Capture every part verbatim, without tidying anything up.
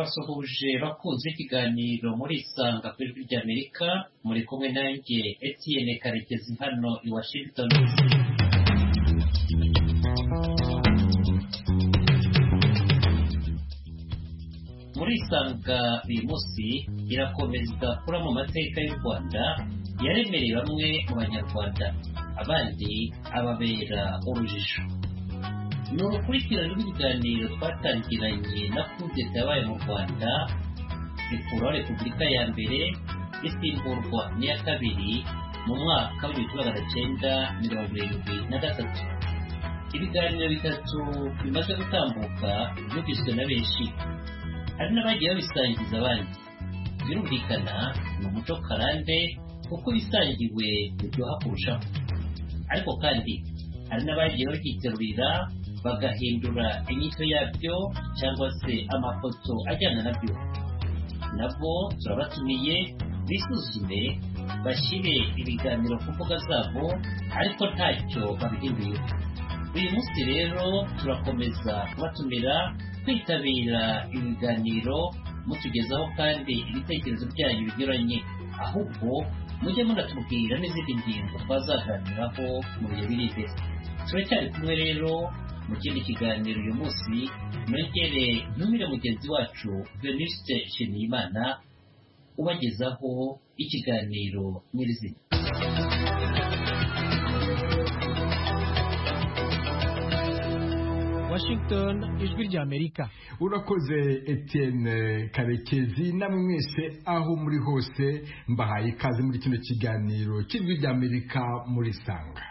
ndabasuhuje bakunze ikiganiro muri isanga ku ijwi ry'Amerika, muri kumwe nanjye Etienne Karekezi hano i Washington. Muri isanga uyu munsi irakomeza kura mu mateka y'u Rwanda yaremereye bamwe mu banyarwanda, abandi ababera urujijo. Ni urukurikirane rw'ibiganiro twatangiranye na kudeta yabaye mu Rwanda ikuraho Repubulika ya mbere isimburwa n'iya kabiri mu mwaka w'igihumbi magana cyenda mirongo irindwi na gatatu. Ibiganiro bitatu bimaze gutambuka byumviswe na benshi, hari n'abagiye babisangiza abandi. Birumvikana ni umuco karande kuko ibisangiwe biryoha kurushaho, ariko kandi hari n'abagiye babyiterurira bagahindura inyito yabyo cyangwa se amafoto ajyana nabyo. Nabo turabatumiye bisuzume, bashyire ibiganiro ku mbuga zabo ariko ntacyo babihinduye. Uyu munsi rero turakomeza kubatumira kwitabira ibiganiro, mutugezaho kandi ibitekerezo byanyu binyuranye, ahubwo mujye munatubwira n'izindi ngingo twazaganiraho mu bihe biri imbere. Turacyari kumwe rero mu kindi kiganiro uyu munsi, mwegere ntumire mugenzi wacu Venuste Nshimiyimana ubagezaho ikiganiro nyirizina. Washington, ijwi ry'Amerika. Urakoze Etienne Karekezi, namwe mwese aho muri hose mbahaye ikaze muri kino kiganiro cy'ijwi ry'Amerika muri Sanga.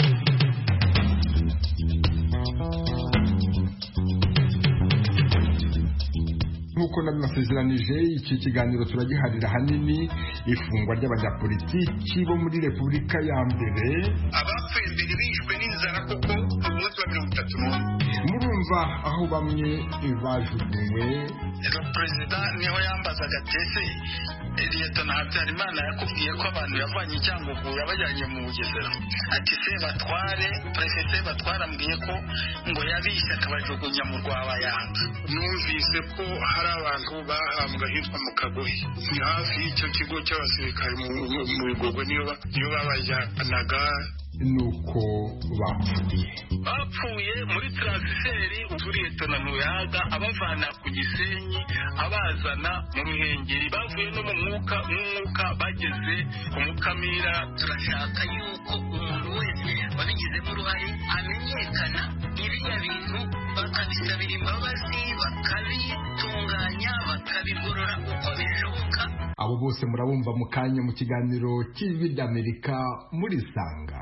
Nkuko nabibasezeranije, iki kiganiro turagiharira hanini ifungwa ry'abanyapolitiki bo muri Repubulika ya mbere. Abapfuye mbere bishwe n'inzara kuko umunsi wa mirongo itatu n'umwe. Murumva aho bamwe bajugunywe. Perezida niho yambazaga tese Liyetona Habyarimana yakubwiye ko abantu yavanye Cyangugu yabajyanye mu Bugesera. Ati se batware, Perezida batware ambwiye ko ngo yabishe akabajugunya mu Rwabayanga. Numvise ko hari abantu bahambwa hitwa mu Kagoyi, ni hafi y'icyo kigo cy'abasirikare mu Bigogwe, niyo babajyanaga. Nuko bapfuye bapfuye muri transferi Liyetona Muyaga abavana ku Gisenyi abazana mu Ruhengeri, bavuye no mu mwuka mwuka bageze ku Mukamira. Turashaka yuko umuntu wese wabigizemo uruhare amenyekana, iriya bintu bakabisabira imbabazi, bakabitunganya, bakabigorora uko bishoboka. Abo bose murabumva mu kanya mu kiganiro cy'ijwi ry'Amerika muri Sanga.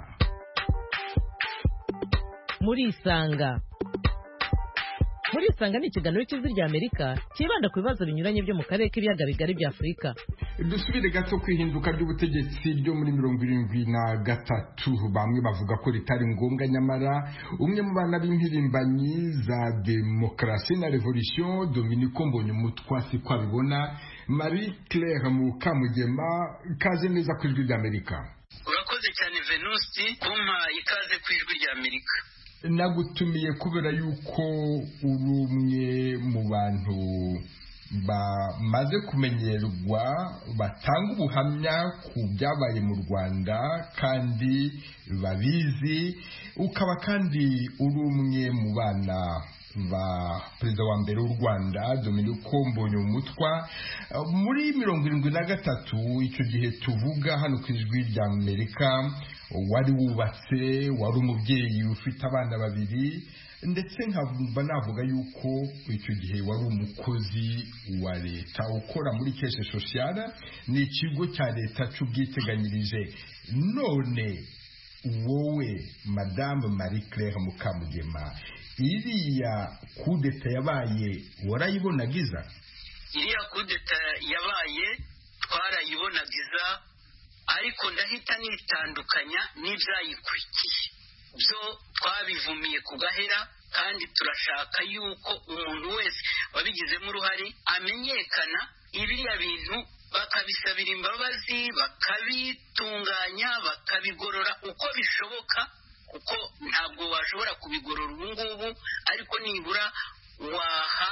Muri Sanga Muri Sanga ni ikiganiro cy'ijwi ry'Amerika kibanda ku bibazo binyuranye byo mu karere k'ibiyaga bigari bya Afurika. Dusubire gato kwihinduka ry'ubutegetsi ryo muri mirongo irindwi na gatatu, bamwe bavuga ko ritari ngombwa, nyamara umwe mu bana b'impirimbanyi za demokarasi na revolution, Dominico Mbonyumutwa, siko abibona. Marie Claire Mukamugema, kaze neza ku ijwi ry'Amerika. Urakoze cyane Venuste kumpa ikaze ku ijwi ry'Amerika. Nagutumiye kubera yuko uri umwe mu bantu bamaze kumenyerwa batanga ubuhamya ku byabaye mu Rwanda kandi babizi, ukaba kandi uri umwe mu bana ba perezida wa mbere w'u Rwanda Dominico Mbonyumutwa. Muri mirongo irindwi na gatatu, icyo gihe tuvuga hano ku ijwi ry'Amerika, wari wubatse, wari umubyeyi ufite abana babiri, ndetse nkaba navuga yuko icyo gihe wari umukozi wa leta ukora muri Caisse Sociale, ni ikigo cya leta cy'ubwiteganyirije. None wowe Madame Marie Claire Mukamugema, iriya kudeta yabaye warayibonagiza? Iriya kudeta yabaye twarayibonagiza, ariko ndahita nitandukanya n'ibyayikurikiye. Byo twabivumiye ku gahera, kandi turashaka yuko umuntu wese wabigizemo uruhare amenyekana, ibiriya bintu bakabisabira imbabazi, bakabitunganya, bakabigorora uko bishoboka, kuko ntabwo washobora kubigorora ubu ngubu, ariko nibura waha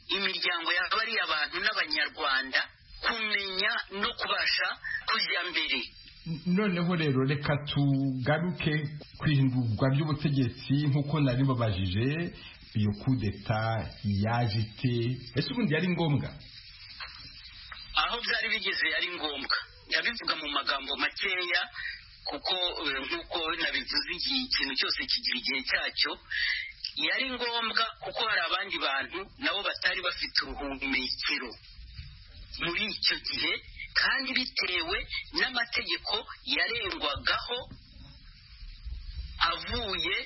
imiryango y'abari abantu n'abanyarwanda kumenya no kubasha kujya mbere. Noneho rero reka tugaruke kwihindurwa ry'ubutegetsi nk'uko nari babajije iyo kudeta yaje ite, ese ubundi yari ngombwa? Aho byari bigeze yari ngombwa, yabivuga mu magambo makeya kuko nk'uko nabivuze ikintu cyose kigira igihe cyacyo. Yari ngombwa kuko hari abandi bantu nabo batari bafite ubuhumekero muri icyo gihe, kandi bitewe n'amategeko yarengwagaho avuye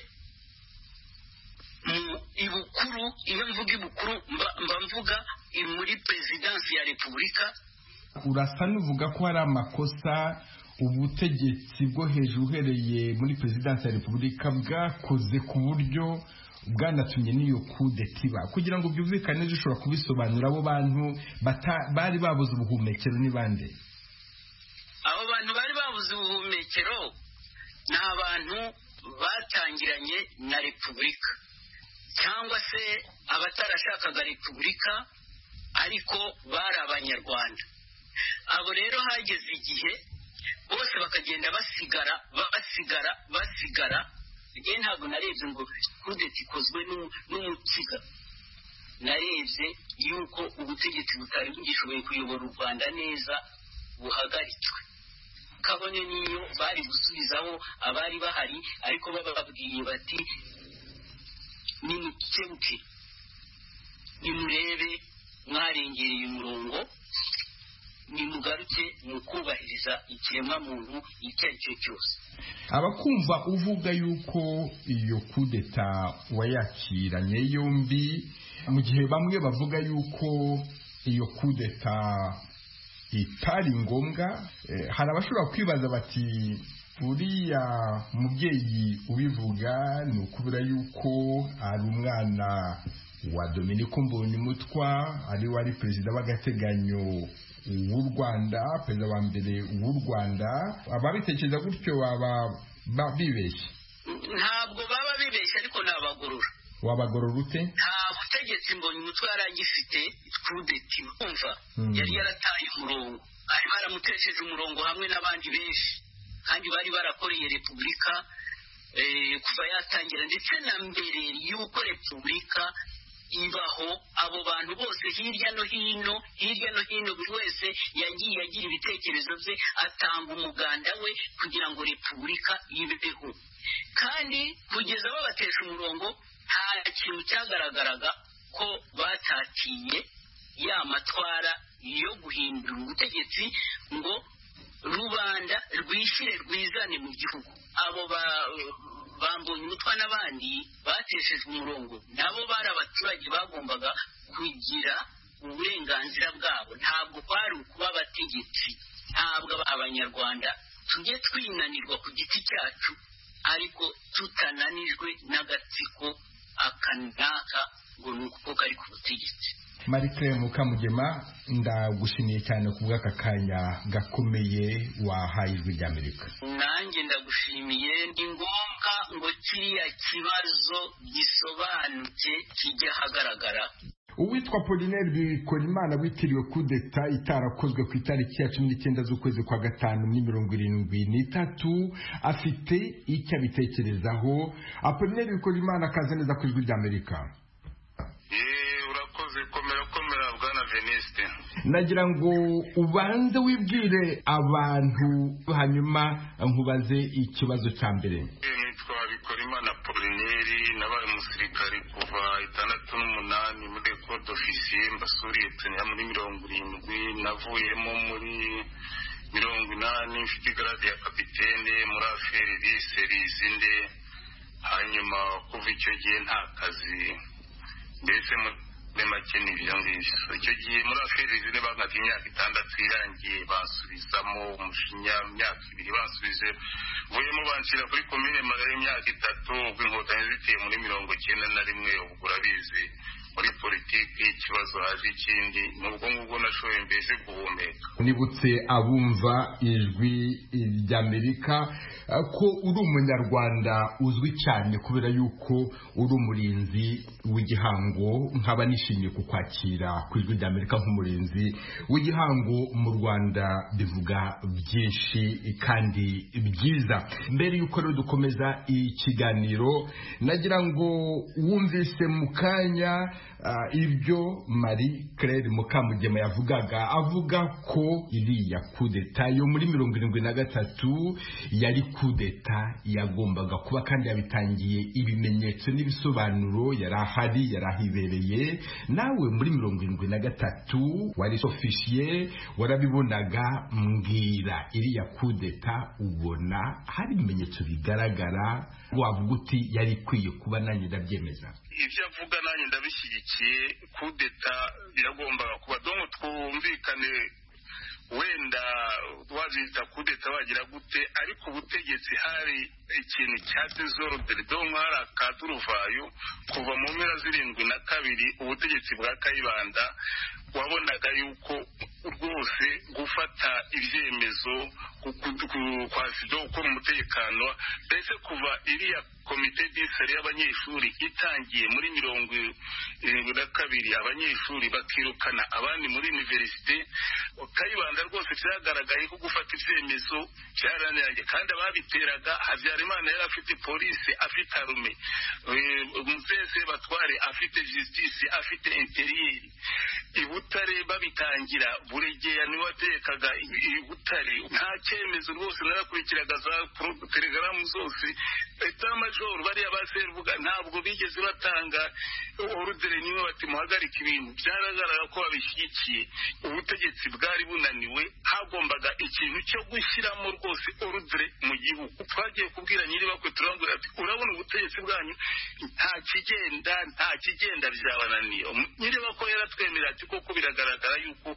mu ibukuru. Iyo mvuga ibukuru mba mvuga muri perezidansi ya repubulika. Urasa n'uvuga ko hari amakosa ubutegetsi bwo hejuru uhereye muri perezidansi ya repubulika bwakoze ku buryo bwanatumye n'iyo kudeta iba. Kugira ngo byumvikane neza ushobora kubisobanura, abo bantu bari babuze ubuhumekero ni bande? Abo bantu bari babuze ubuhumekero ni abantu batangiranye na repubulika cyangwa se abatarashakaga repubulika ariko bari abanyarwanda. Abo rero hageze igihe bose bakagenda basigara basigara basigara. Igihe ntabwo narebye ngo kudeta ikozwe n'umukiga, narebye yuko ubutegetsi butari bugishoboye kuyobora u Rwanda neza buhagaritswe. Kabone niyo bari gusubizaho abari bahari, ariko bababwiye bati nimukebuke, nimurebe mwarengereye umurongo, nimugaruke mu kubahiriza ikiremwamuntu icyo ari cyo cyose. Abakumva uvuga yuko iyo kudeta wayakiranye yombi, mu gihe bamwe bavuga yuko iyo kudeta itari ngombwa, hari abashobora kwibaza bati uriya mubyeyi ubivuga ni ukubera yuko ari umwana wa Dominique Mbonyumutwa, ari wari perezida w'agateganyo w'u Rwanda, perezida wa mbere w'u Rwanda. Ababitekereza gutyo baba bibeshye? Ntabwo baba bibeshye, ariko nabagorora. Wabagorora ute? Nta butegetsi Mbonyumutwa yari agifite kudeta, umva yari yarataye umurongo, ari baramutesheje umurongo hamwe n'abandi benshi, kandi bari barakoreye repubulika kuva yatangira, ndetse na mbere y'uko repubulika ibaho. Abo bantu bose hirya no hino hirya no hino buri wese yagiye agira ibitekerezo bye, atanga umuganda we kugira ngo repubulika ibeho, kandi kugeza babatesha umurongo nta kintu cyagaragaraga ko batatiye ya matwara yo guhindura ubutegetsi ngo rubanda rwishyire rwizane mu gihugu. Abo bambonye umutwa n'abandi bateshejwe umurongo, nabo bari abaturage bagombaga kugira uburenganzira bwabo, ntabwo kwari ukuba abategetsi. Ntabwo abanyarwanda tujye twinanirwa ku giti cyacu ariko tutananijwe n'agatsiko akanaka ngo ni uko kari ku butegetsi. Marie-Claire Mukamugema, ndagushimiye cyane ku bw'aka kanya gakomeye wahaye Ijwi ry'Amerika. Nanjye ndagushimiye. Ni ngombwa ngo kiriya kibazo gisobanuke kijya ahagaragara. Uwitwa Apollinaire Bikorimana witiriwe kudeta itarakozwe ku itariki ya cumi n'icyenda z'ukwezi kwa gatanu muri mirongo irindwi n'itatu afite icyo abitekerezaho. Apollinaire Bikorimana, akaze neza ku Ijwi ry'Amerika. Nagira ngo ubanze wibwire abantu hanyuma nkubaze ikibazo cya mbere. Nitwa Bikorimana Apollinaire, nabaye umusirikare kuva itandatu n'umunani muri Ecole d'Officier mbasuriye tenya muri mirongo irindwi, navuyemo muri mirongo inani mfite grade ya kapitene muri affaire d'Isserizinde. Hanyuma kuva icyo gihe nta kazi, mbese makeni ibyo ngibyo. Icyo gihe muri affaire d'Isserizinde bagati imyaka itandatu irangiye basubizamo umushinya, imyaka ibiri basubije, vuyemo banshyira kuri komine magari imyaka itatu, ubwo inkotanyi ziteye muri mirongo icyenda na rimwe. Ubwo urabizi muri politiki ikibazo haje ikindi nubwo ngubwo nashoboye mbese guhumeka. Nibutse abumva ijwi ry'Amerika ko uri umunyarwanda uzwi cyane kubera yuko uri umurinzi w'igihango, nkaba nishimiye kukwakira ku ijwi ry'Amerika nk'umurinzi w'igihango mu Rwanda. Bivuga byinshi kandi byiza. Mbere yuko rero dukomeza ikiganiro, nagira ngo wumvise mu kanya uh, ibyo Marie Claire Mukamugema yavugaga, avuga ko iriya kudeta yo muri mirongo irindwi na gatatu yari kudeta yagombaga kuba, kandi yabitangiye ibimenyetso n'ibisobanuro, yari ahari, yari ahibereye. Nawe muri mirongo irindwi na gatatu wari officier, warabibonaga. Mbwira, iriya kudeta ubona hari ibimenyetso bigaragara, wavuga uti yari ikwiye kuba, nanjye ndabyemeza? Ibyo avuga nanjye ndabishyigikiye. Kudeta biragombaga kuba, donko twumvikane wenda wazita kudeta wagira gute, ariko ubutegetsi hari ikintu cya desordre, donko hari akaduruvayo kuva mu mpera zirindwi na kabiri. Ubutegetsi bwa Kayibanda wabonaga yuko rwose gufata ibyemezo kwasido gukora umutekano, ndetse kuva iriya komite d'isere y'abanyeshuri itangiye muri mirongo irindwi na kabiri, abanyeshuri bakirukana abandi muri universite, Kayibanda rwose byagaragaye ko gufata ibyemezo byaraniranye, kandi ababiteraga Habyarimana yari afite polisi, afite arume, Muzeze Batware afite justice, afite interieur. I Butare babitangira Buregeya niwe watekaga i Butare. Nta cyemezo rwose narakurikiraga za telegaramu zose. Eta major bari abaserubuga ntabwo bigeze batanga ordre niwe bati muhagarika ibintu. Byaragaragara ko babishyigikiye. Ubutegetsi bwari bunaniwe, hagombaga ikintu cyo gushyiramo rwose ordre mu gihugu. Twagiye kubwira nyiri bakwe turangura ati urabona ubutegetsi bwanyu nta kigenda nta kigenda byabananiye. Nyiri bakwe yaratwemera ati koko biragaragara yuko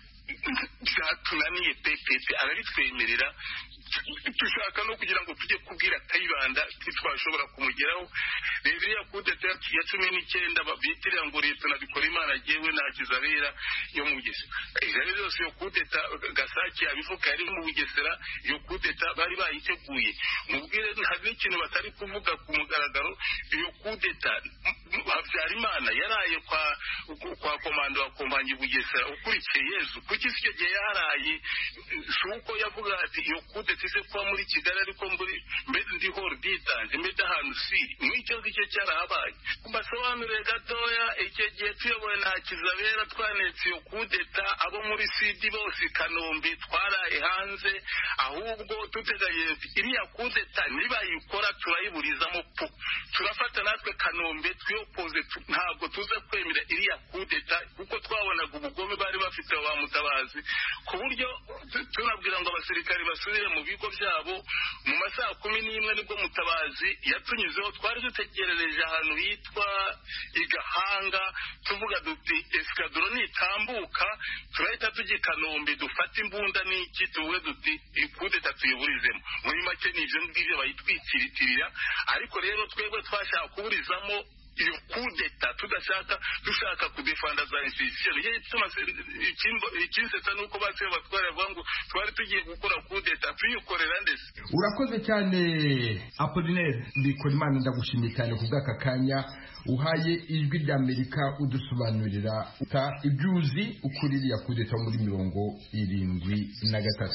byatunaniye pepete, arabitwemerera. Dushaka no kugira ngo tujye kubwira Kayibanda twashobora kumugeraho. Rero ya kudeta ya cumi n'icyenda babitirira ngo leta nabikora Imana jewe nakizabera yo mu Bugesera. Rero byose yo kudeta Gasaki abivuga yari mu Bugesera, yo kudeta bari bayiteguye. Mubwire hari ikintu batari kuvuga ku mugaragaro. Iyo kudeta Habyarimana yaraye kwa kwa komando wa kompanyi Bugesera ukurikiye Yezu, kuki icyo gihe yaraye suko yavuga ati iyo kudeta ise kwa muri Kigali, ariko muri mbere ndi hor ditanze mbere ahantu siri n'icyo gice cyarahabaye. Kumbasobanurire gatoya, icyo gihe tuyoboye na Kizabera twanetse iyo kudeta, abo muri Sidi bose Kanombe twaraye hanze, ahubwo tuteganye iriya kudeta nibayikora turayiburizamo po, turafata natwe Kanombe twiyopoze, ntabwo tuza kwemera iriya kudeta kuko twabonaga ubugome bari bafite wa Mutabazi, ku buryo tunabwira ngo abasirikari basubire mu bigo byabo. Mu masaha kumi n'imwe nibwo Mutabazi yatunyuzeho, twari dutegerereje ahantu hitwa Igahanga, tuvuga duti eskadro nitambuka turahita tujya Kanombe dufata imbunda n'iki, tuvuge duti kudeta tuyiburizemo. Muri make n'ivyo ngivyo bayitwikiritirira, ariko rero twebwe twashaka kuburizamo iyo kudeta, tudashaka dushaka kudefanda za institution. Ye tuma ikinsetsa nuko base batwara vangu twari tugiye gukora kudeta tuyikorera ndese. Urakoze cyane Apollinaire Bikorimana, ndagushimiye cyane kubw'aka kanya uhaye ijwi ry'Amerika udusobanurira uta ibyuzi ukuririya kudeta muri mirongo irindwi na gatatu.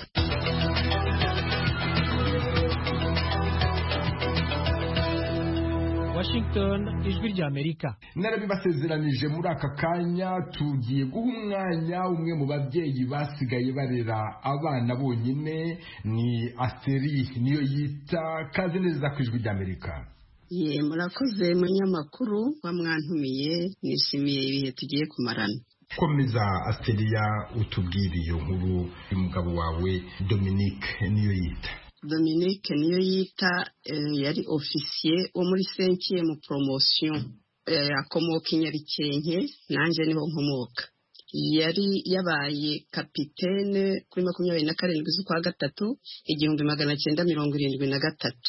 Washington, ijwi ry'Amerika. Narabibasezeranije muri aka kanya tugiye guha umwanya umwe mu babyeyi basigaye barera abana bonyine, ni Asteri niyo yita. Kaze neza ku ijwi ry'Amerika. Ye murakoze munyamakuru wamwantumiye, nishimiye ibihe tugiye kumarana. Komeza Asteria, utubwire iyo nkuru y'umugabo wawe Dominique niyo yita. Dominique niyo yita yari officier wo muri cinquième promotion, akomoka i Nyarikenke, nanjye niho nkomoka. Yari yabaye kapitene kuri makumyabiri na karindwi z'ukwa gatatu igihumbi magana cyenda mirongo irindwi na gatatu. Mbere yo kuza i Kigali yari komanda w'ikigo cy'Ibyumba, yari officier wo muri cinquième promotion. Yari yabaye kapitene kuri makumyabiri na karindwi z'ukwa gatatu igihumbi magana cyenda mirongo irindwi na gatatu. Mbere yo kuza i Kigali yari komanda w'ikigo cy'Ibyumba, yari officier wo muri cinquième promotion.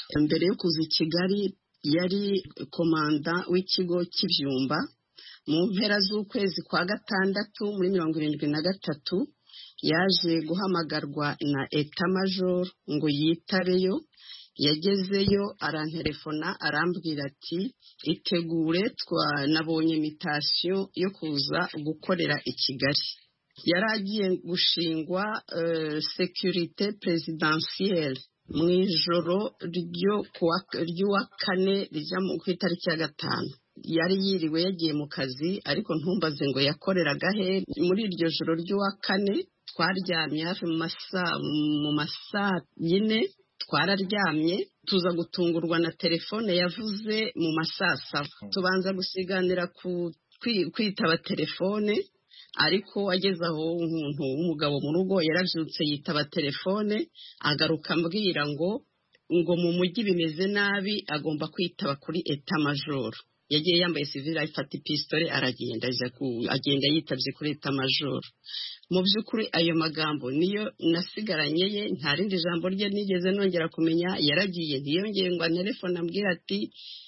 mu mpera z'ukwezi kwa gatandatu muri mirongo irindwi na gatatu yaje guhamagarwa na eta major ngo yitabeyo. Yagezeyo arantelefona arambwira ati itegure twanabonye invitation yo kuza gukorera i Kigali. Yaragiye gushingwa uh, sécurité présidentielle mu ijoro ryo ry'uwa kane rya mu itariki ya gatanu. Yari yiriwe yagiye mu kazi ariko ntumbaze ngo yakoreraga he. Muri iryo joro ry'uwa kane twaryamye hafi mu masaa mu masaa yine twararyamye tuza gutungurwa na telefone yavuze mu masaa saba. Tubanza gusiganira ku kwitaba telefone ariko ageze aho umuntu w'umugabo mu rugo yaravyutse yitaba telefone agaruka ambwira ngo ngo mu mujyi bimeze nabi agomba kwitaba kuri eta major. Yagiye yambaye civil afata pistole aragenda aje ku agenda yitavye kuri eta major. Mu byukuri ayo magambo niyo nasigaranye ye, nta rindi jambo rye nigeze nongera kumenya. Yaragiye ntiyongeye ngo telefone ambwira ati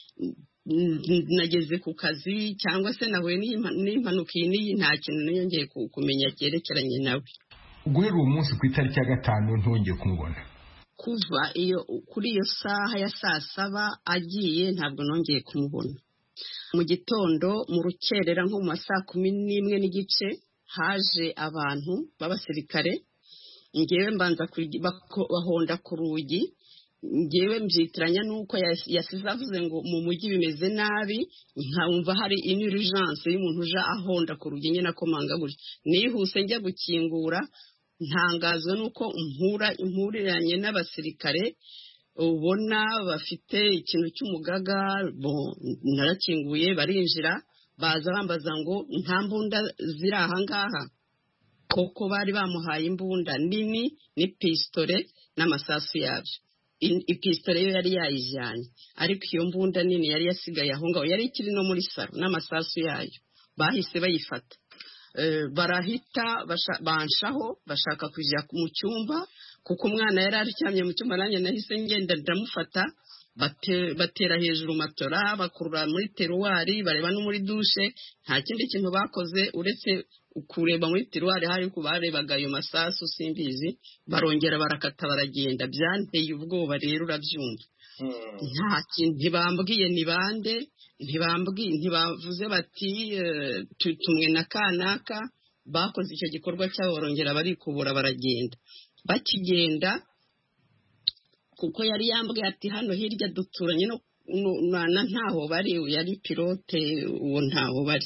nageze ku kazi cyangwa se nawe n'impanuka iyi nta kintu niyongeye kumenya cyerekeranye nawe. Guhera uwo munsi ku itariki ya gatanu ntongeye kumubona. Kuva iyo kuri iyo saha ya saa saba agiye ntabwo nongeye kumubona. Mu gitondo mu rukerera nko mu masaa kumi n'imwe n'igice haje abantu b'abasirikare. Ngewe mbanza bahonda ku rugi. Ngewe mbyitiranya nuko yasize avuze ngo mu mujyi bimeze nabi, nkamva hari une urgence y'umuntu uja ahonda ku rugi nyine akomanga gutya. Nihuse njya gukingura ntangazwa nuko impura impuriranye n'abasirikare ubona bafite ikintu cy'umugaga. Bon, narakinguye barinjira baza bambaza ngo nta mbunda ziri aha ngaha. Koko bari bamuhaye imbunda nini ni pistole n'amasasu yabyo. Ipistole yo yari yayijyanye ariko iyo mbunda nini yari yasigaye aho ngaho yari ikiri no muri saro n'amasasu yayo. Bahise bayifata barahita banshaho bashaka kujya mu cyumba kuko umwana yari aryamye mu cyumba nanjye nahise ngenda ndamufata. Batera hejuru matora bakurura muri teruwari bareba no muri dushe. Nta kindi kintu bakoze uretse kureba muri teruwari hari ku barebaga ayo masasu simbizi. Barongera barakata baragenda. Byanteye ubwoba rero urabyumva. Nta kintu ntibambwiye ni bande ntibambwiye ntibavuze bati tumwe na kanaka bakoze icyo gikorwa cyabo. Barongera barikubura baragenda. Bakigenda kuko yari yambwiye ati hano hirya duturanye no na ntaho bari. Yari pilote uwo ntaho bari.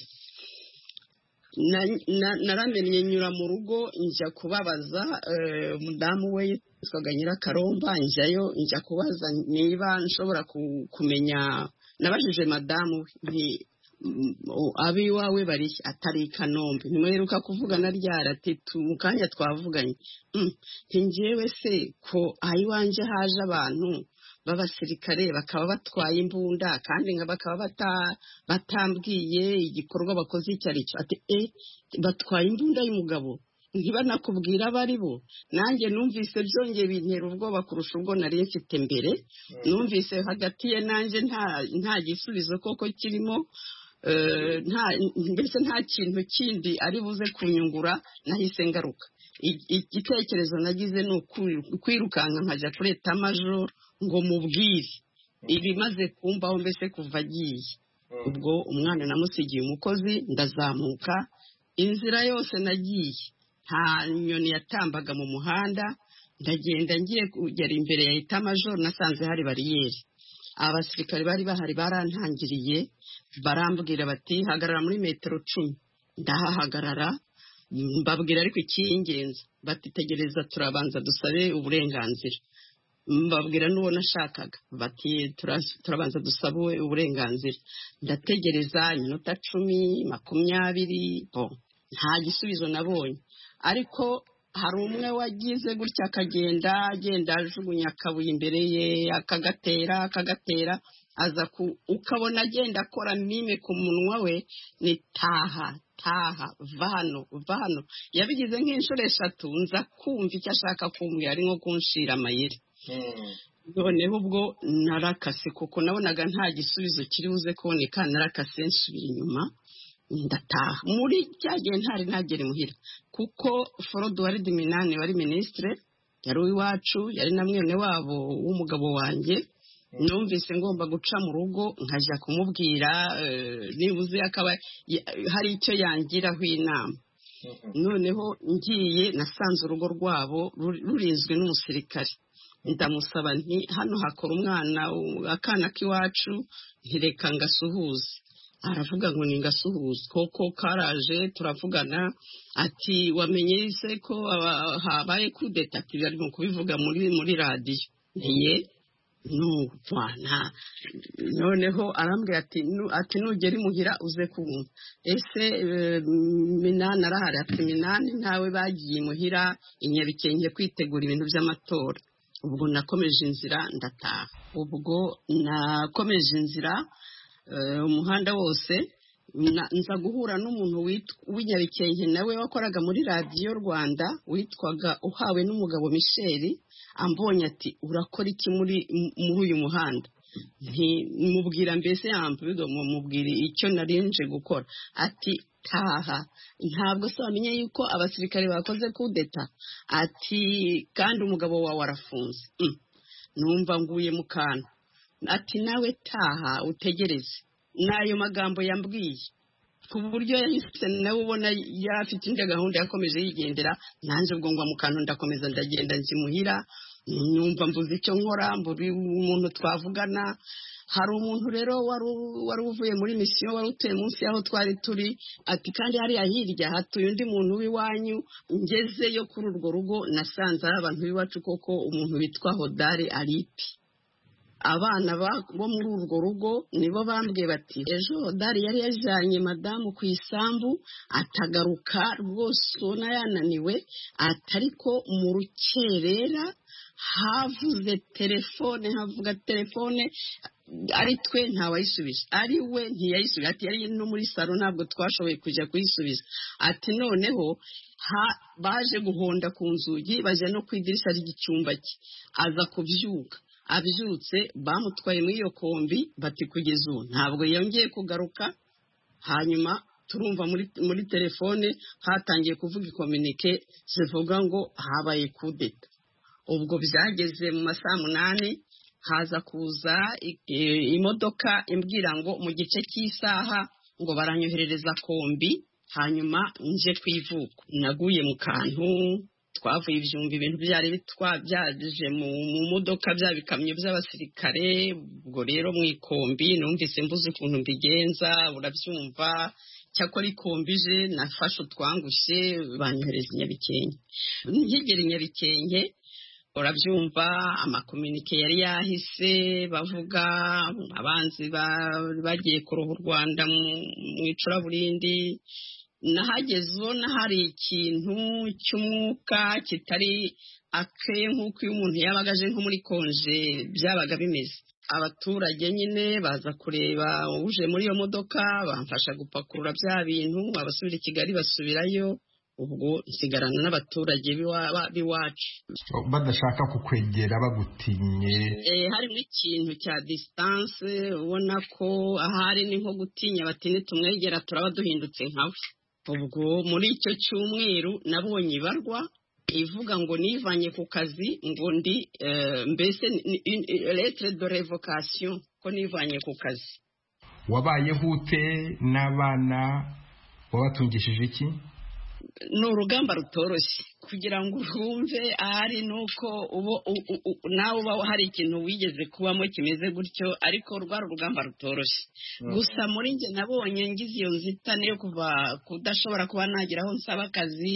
Naramenye nyura mu rugo njya kubabaza mudamu we yitwaga Nyirakaromba. Njyayo njya kubaza niba nshobora kumenya. Nabajije madamu nti abi wawe bari atari Kanombe nimweruka kuvugana ryara ati mukanya twavuganye. Ngewe se ko ayi wanje haje abantu b'abasirikare bakaba batwaye imbunda kandi nga bakaba batambwiye igikorwa bakoze icyo ari cyo. Ati eh batwaye imbunda y'umugabo ntibanakubwira bari bo. Nanjye numvise byongeye bintera ubwoba kurusha ubwo nari mfite mbere. Numvise hagati ye nanjye nta nta gisubizo koko kirimo. nta mbese nta kintu kindi ari buze kunyungura. Nahise ngaruka. Igitekerezo nagize ni ukwirukanka nkajya kuri eta major ngo mubwire ibimaze kumbaho mbese kuva agiye. Ubwo umwana namusigiye umukozi ndazamuka. Inzira yose nagiye nta nyoni yatambaga mu muhanda. Ndagenda ngiye kugera imbere ya eta major nasanze hari bariyeri. Abasirikare bari bahari barantangiriye barambwira bati hagarara muri metero cumi. Ndahahagarara mbabwira ariko icy'ingenzi bati tegereza turabanza dusabe uburenganzira. Mbabwira n'uwo nashakaga bati turabanza dusabe uburenganzira. Ndategereza iminota cumi makumyabiri bo nta gisubizo nabonye. Ariko hari umwe wagize gutya akagenda agenda ajugunya akabuye imbere ye akagatera akagatera aza ku ukabona agenda akora mime ku munwa we ni taha taha vano vano. Yabigize nk'inshuro eshatu nza kumva icyo ashaka kumbwira ari nko kunshira amayeri. Noneho ubwo narakase kuko nabonaga nta gisubizo kiri buze kuboneka. Narakase nsubira inyuma ndataha muri cyagiye ntari nagere muhira kuko Froduard Minani wari ministre yari iwacu yari na mwene wabo w'umugabo wanjye numvise ngomba guca mu rugo nkajya kumubwira nibuze akaba hari icyo yangiraho inama noneho ngiye nasanze urugo rwabo rurinzwe n'umusirikare ndamusaba nti hano hakora umwana akana k'iwacu ntireka ngasuhuze aravuga ngo ni ngasuhuze koko karaje turavugana ati wamenye se ko habaye kudeta bari mu kubivuga muri muri radiyo ntiye nubwana noneho arambwira ati ati nugera imuhira uze kumva ese Minani arahari ati Minani ntawe bagiye imuhira Inyabikenke kwitegura ibintu by'amatora ubwo nakomeje inzira ndataha ubwo nakomeje inzira umuhanda wose nza guhura n'umuntu w'Inyabikenke nawe wakoraga muri radiyo Rwanda witwaga uhawe n'umugabo Michel ambonye ati urakora iki muri muri uyu muhanda nti mubwira mbese yambiga mubwira icyo narinje gukora ati taha ntabwo se wamenye yuko abasirikare bakoze kudeta ati kandi umugabo wawe arafunze numva nguye mu kantu ati nawe taha utegereze nayo magambo yambwiye ku buryo yahise nawe ubona yafite indi gahunda yakomeje yigendera nanjye ubwo ngwa mu kantu ndakomeza ndagenda nzimuhira numva mbuze icyo nkora mburi umuntu twavugana hari umuntu rero wari uvuye muri misiyo wari utuye munsi yaho twari turi ati kandi hariya hirya hatuye undi muntu w'iwanyu ngezeyo kuri urwo rugo nasanze ari abantu b'iwacu koko umuntu witwa Hodari Alipi abana bo muri urwo rugo nibo bambwiye bati ejo Hodari yari yajyanye madamu ku isambu atagaruka rwose ubona yananiwe atariko mu rukerera havuze telefone havuga telefone ari twe ntawayisubije ari we ntiyayisubije ati yari no muri salo ntabwo twashoboye kujya kuyisubiza ati noneho baje guhonda ku nzugi bajya no ku idirishya ry'icyumba cye aza kubyuka abyutse bamutwaye muri iyo kombi bati kugeza ubu ntabwo yongeye kugaruka hanyuma turumva muri muri telefone hatangiye kuvuga ikominike zivuga ngo habaye kudeta ubwo byageze mu masaha munani haza kuza imodoka imbwira ngo mu gice cy'isaha ngo baranyoherereza kombi hanyuma nje kwivuko naguye mu kantu twavuye ibyumba ibintu byari bitwabyaje mu modoka bya bikamyo by'abasirikare ubwo rero mu ikombi numvise mbuze ukuntu mbigenza urabyumva cyakora ikombije nafashe utwangushye banyohereza Inyabikenke nkigera Inyabikenke urabyumva amakomunike yari yahise bavuga abanzi bagiye kuroha u Rwanda mu icuraburindi nahageze ubona hari ikintu cy'umwuka kitari akeye nk'uko iyo umuntu yabaga aje nko muri konje byabaga bimeze abaturage nyine baza kureba uje muri iyo modoka bamfasha gupakurura bya bintu abasubira i Kigali basubirayo ubwo nsigarana n'abaturage b'iwacu badashaka kukwegera bagutinye eh harimo ikintu cya distance ubona ko ahari ni nko gutinya bati nitumwegera turaba duhindutse nkawe ubwo muri icyo cyumweru nabonye ibarwa ivuga ngo nivanye ku kazi ngo ndi mbese lettre de révocation ko nivanye ku kazi wabayeho ute n'abana wabatungishije iki ni urugamba rutoroshye kugira ngo urumve ahari nuko ubo nawe uba hari ikintu wigeze kubamo kimeze gutyo ariko rwari urugamba rutoroshye gusa muri njye nabonye ngize iyo nzitane yo kuva kudashobora kuba nageraho nsaba akazi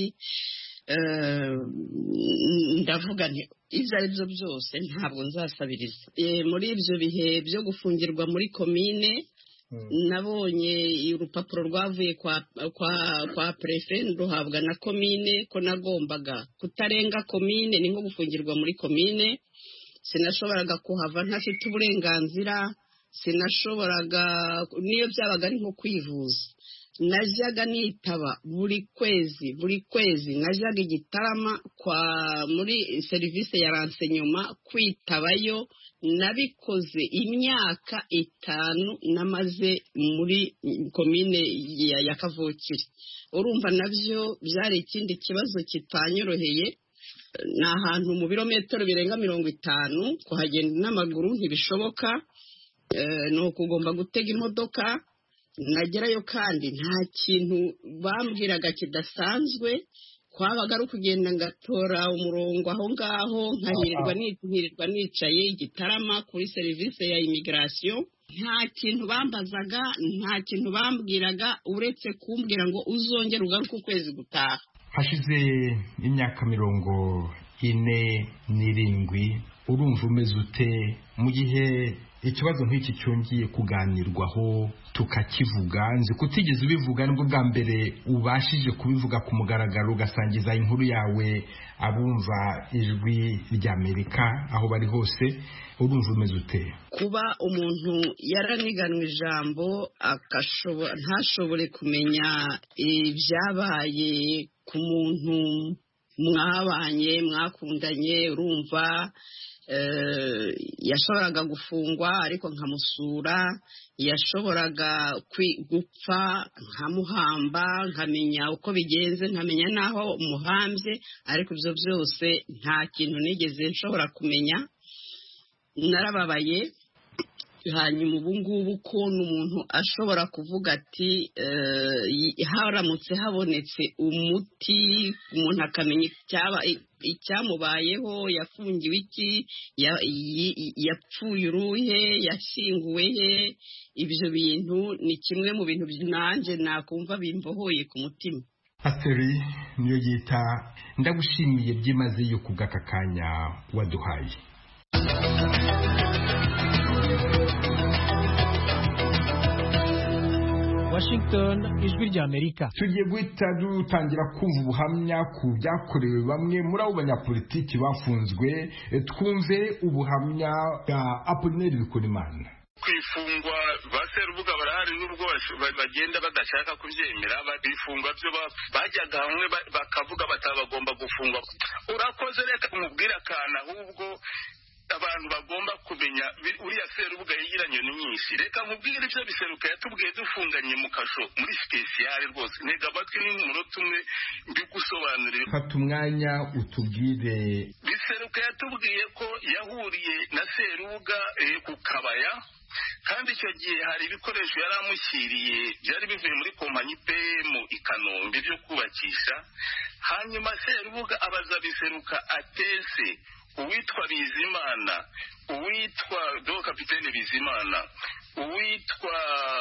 ndavuga nti ibyo ari byo byose ntabwo nzasabiriza muri ibyo bihe byo gufungirwa muri komine nabonye urupapuro rwavuye kwa kwa kwa prefe ruhabwa na komine ko nagombaga kutarenga komine ni nko gufungirwa muri komine sinashoboraga kuhava ntafite uburenganzira sinashoboraga niyo byabaga ari nko kwivuza najyaga nitaba buri kwezi buri kwezi najyaga igitarama kwa muri serivisi ya renseignement kwitabayo. Nabikoze imyaka itanu namaze muri komine ya, ya Kavukire. Urumva nabyo byari ikindi kibazo kitanyoroheye. Ni ahantu mu birometero birenga mirongo itanu kuhagenda n'amaguru ntibishoboka. E, ni ukugomba gutega imodoka. Nagerayo kandi nta kintu bambwiraga kidasanzwe. Kwabaga ari ukugenda ngatora umurongo aho ngaho nkahirirwa nitihirirwa nicaye igitarama kuri serivisi ya immigration. Nta kintu bambazaga, nta kintu bambwiraga uretse kumbwira ngo uzongera ugaruke ukwezi gutaha. Hashize imyaka mirongo ine n'irindwi urumva umeze ute mu gihe ikibazo nk'iki cyongeye kuganirwaho tukakivuga? Nzi kutigeze ubivuga nibwo bwa mbere ubashije kubivuga ku mugaragaro ugasangiza inkuru yawe abumva ijwi ry'Amerika aho bari hose. Urumva umeze ute? Kuba umuntu yaraniganwe ijambo akashobora ntashobore kumenya ibyabaye ku muntu mwabanye mwakundanye, urumva yashoboraga gufungwa ariko nkamusura, yashoboraga gupfa nkamuhamba, nkamenya uko bigenze, nkamenya naho umuhambye, ariko ibyo byose nta kintu nigeze nshobora kumenya. Narababaye. Hanyuma ubu ngubu ko n'umuntu ashobora kuvuga ati haramutse habonetse umuti umuntu akamenya icyamubayeho, yafungiwe iki, yapfuye uruhe, yashinguwe he, ibyo bintu ni kimwe mu bintu nanjye nakumva bimbohoye ku mutima. Pasiteri niyo yita ndagushimiye byimazeyo ku bw'aka kanya waduhaye. Washington, ijwi ry'Amerika. Tugiye guhita dutangira kumva ubuhamya ku byakorewe bamwe muri abo banyapolitiki bafunzwe. Twumve ubuhamya bwa Apollinaire Bikorimana. Kwifungwa ba Serubuga barahari n'ubwo bagenda badashaka kubyemera. Bifungwa byo bajyaga hamwe bakavuga batabagomba gufungwa. Urakoze, reka umubwira kana ahubwo abantu bagomba kumenya uriya Serubuga yigiranye nyinshi. Reka nkubwire ibyo Biseruka yatubwiye dufunganye mu kasho muri special rwose. Ntega amatwi n'umunota umwe mbigusobanurira. Fata umwanya utubwire. Biseruka yatubwiye ko yahuriye na Serubuga eh, ku Kabaya, kandi icyo gihe hari ibikoresho yari amushyiriye byari bivuye muri kompanyi P M i Kanombe byo kubakisha. Hanyuma Serubuga abaza Biseruka atese uwitwa Bizimana, uwitwa do kapitene Bizimana, uwitwa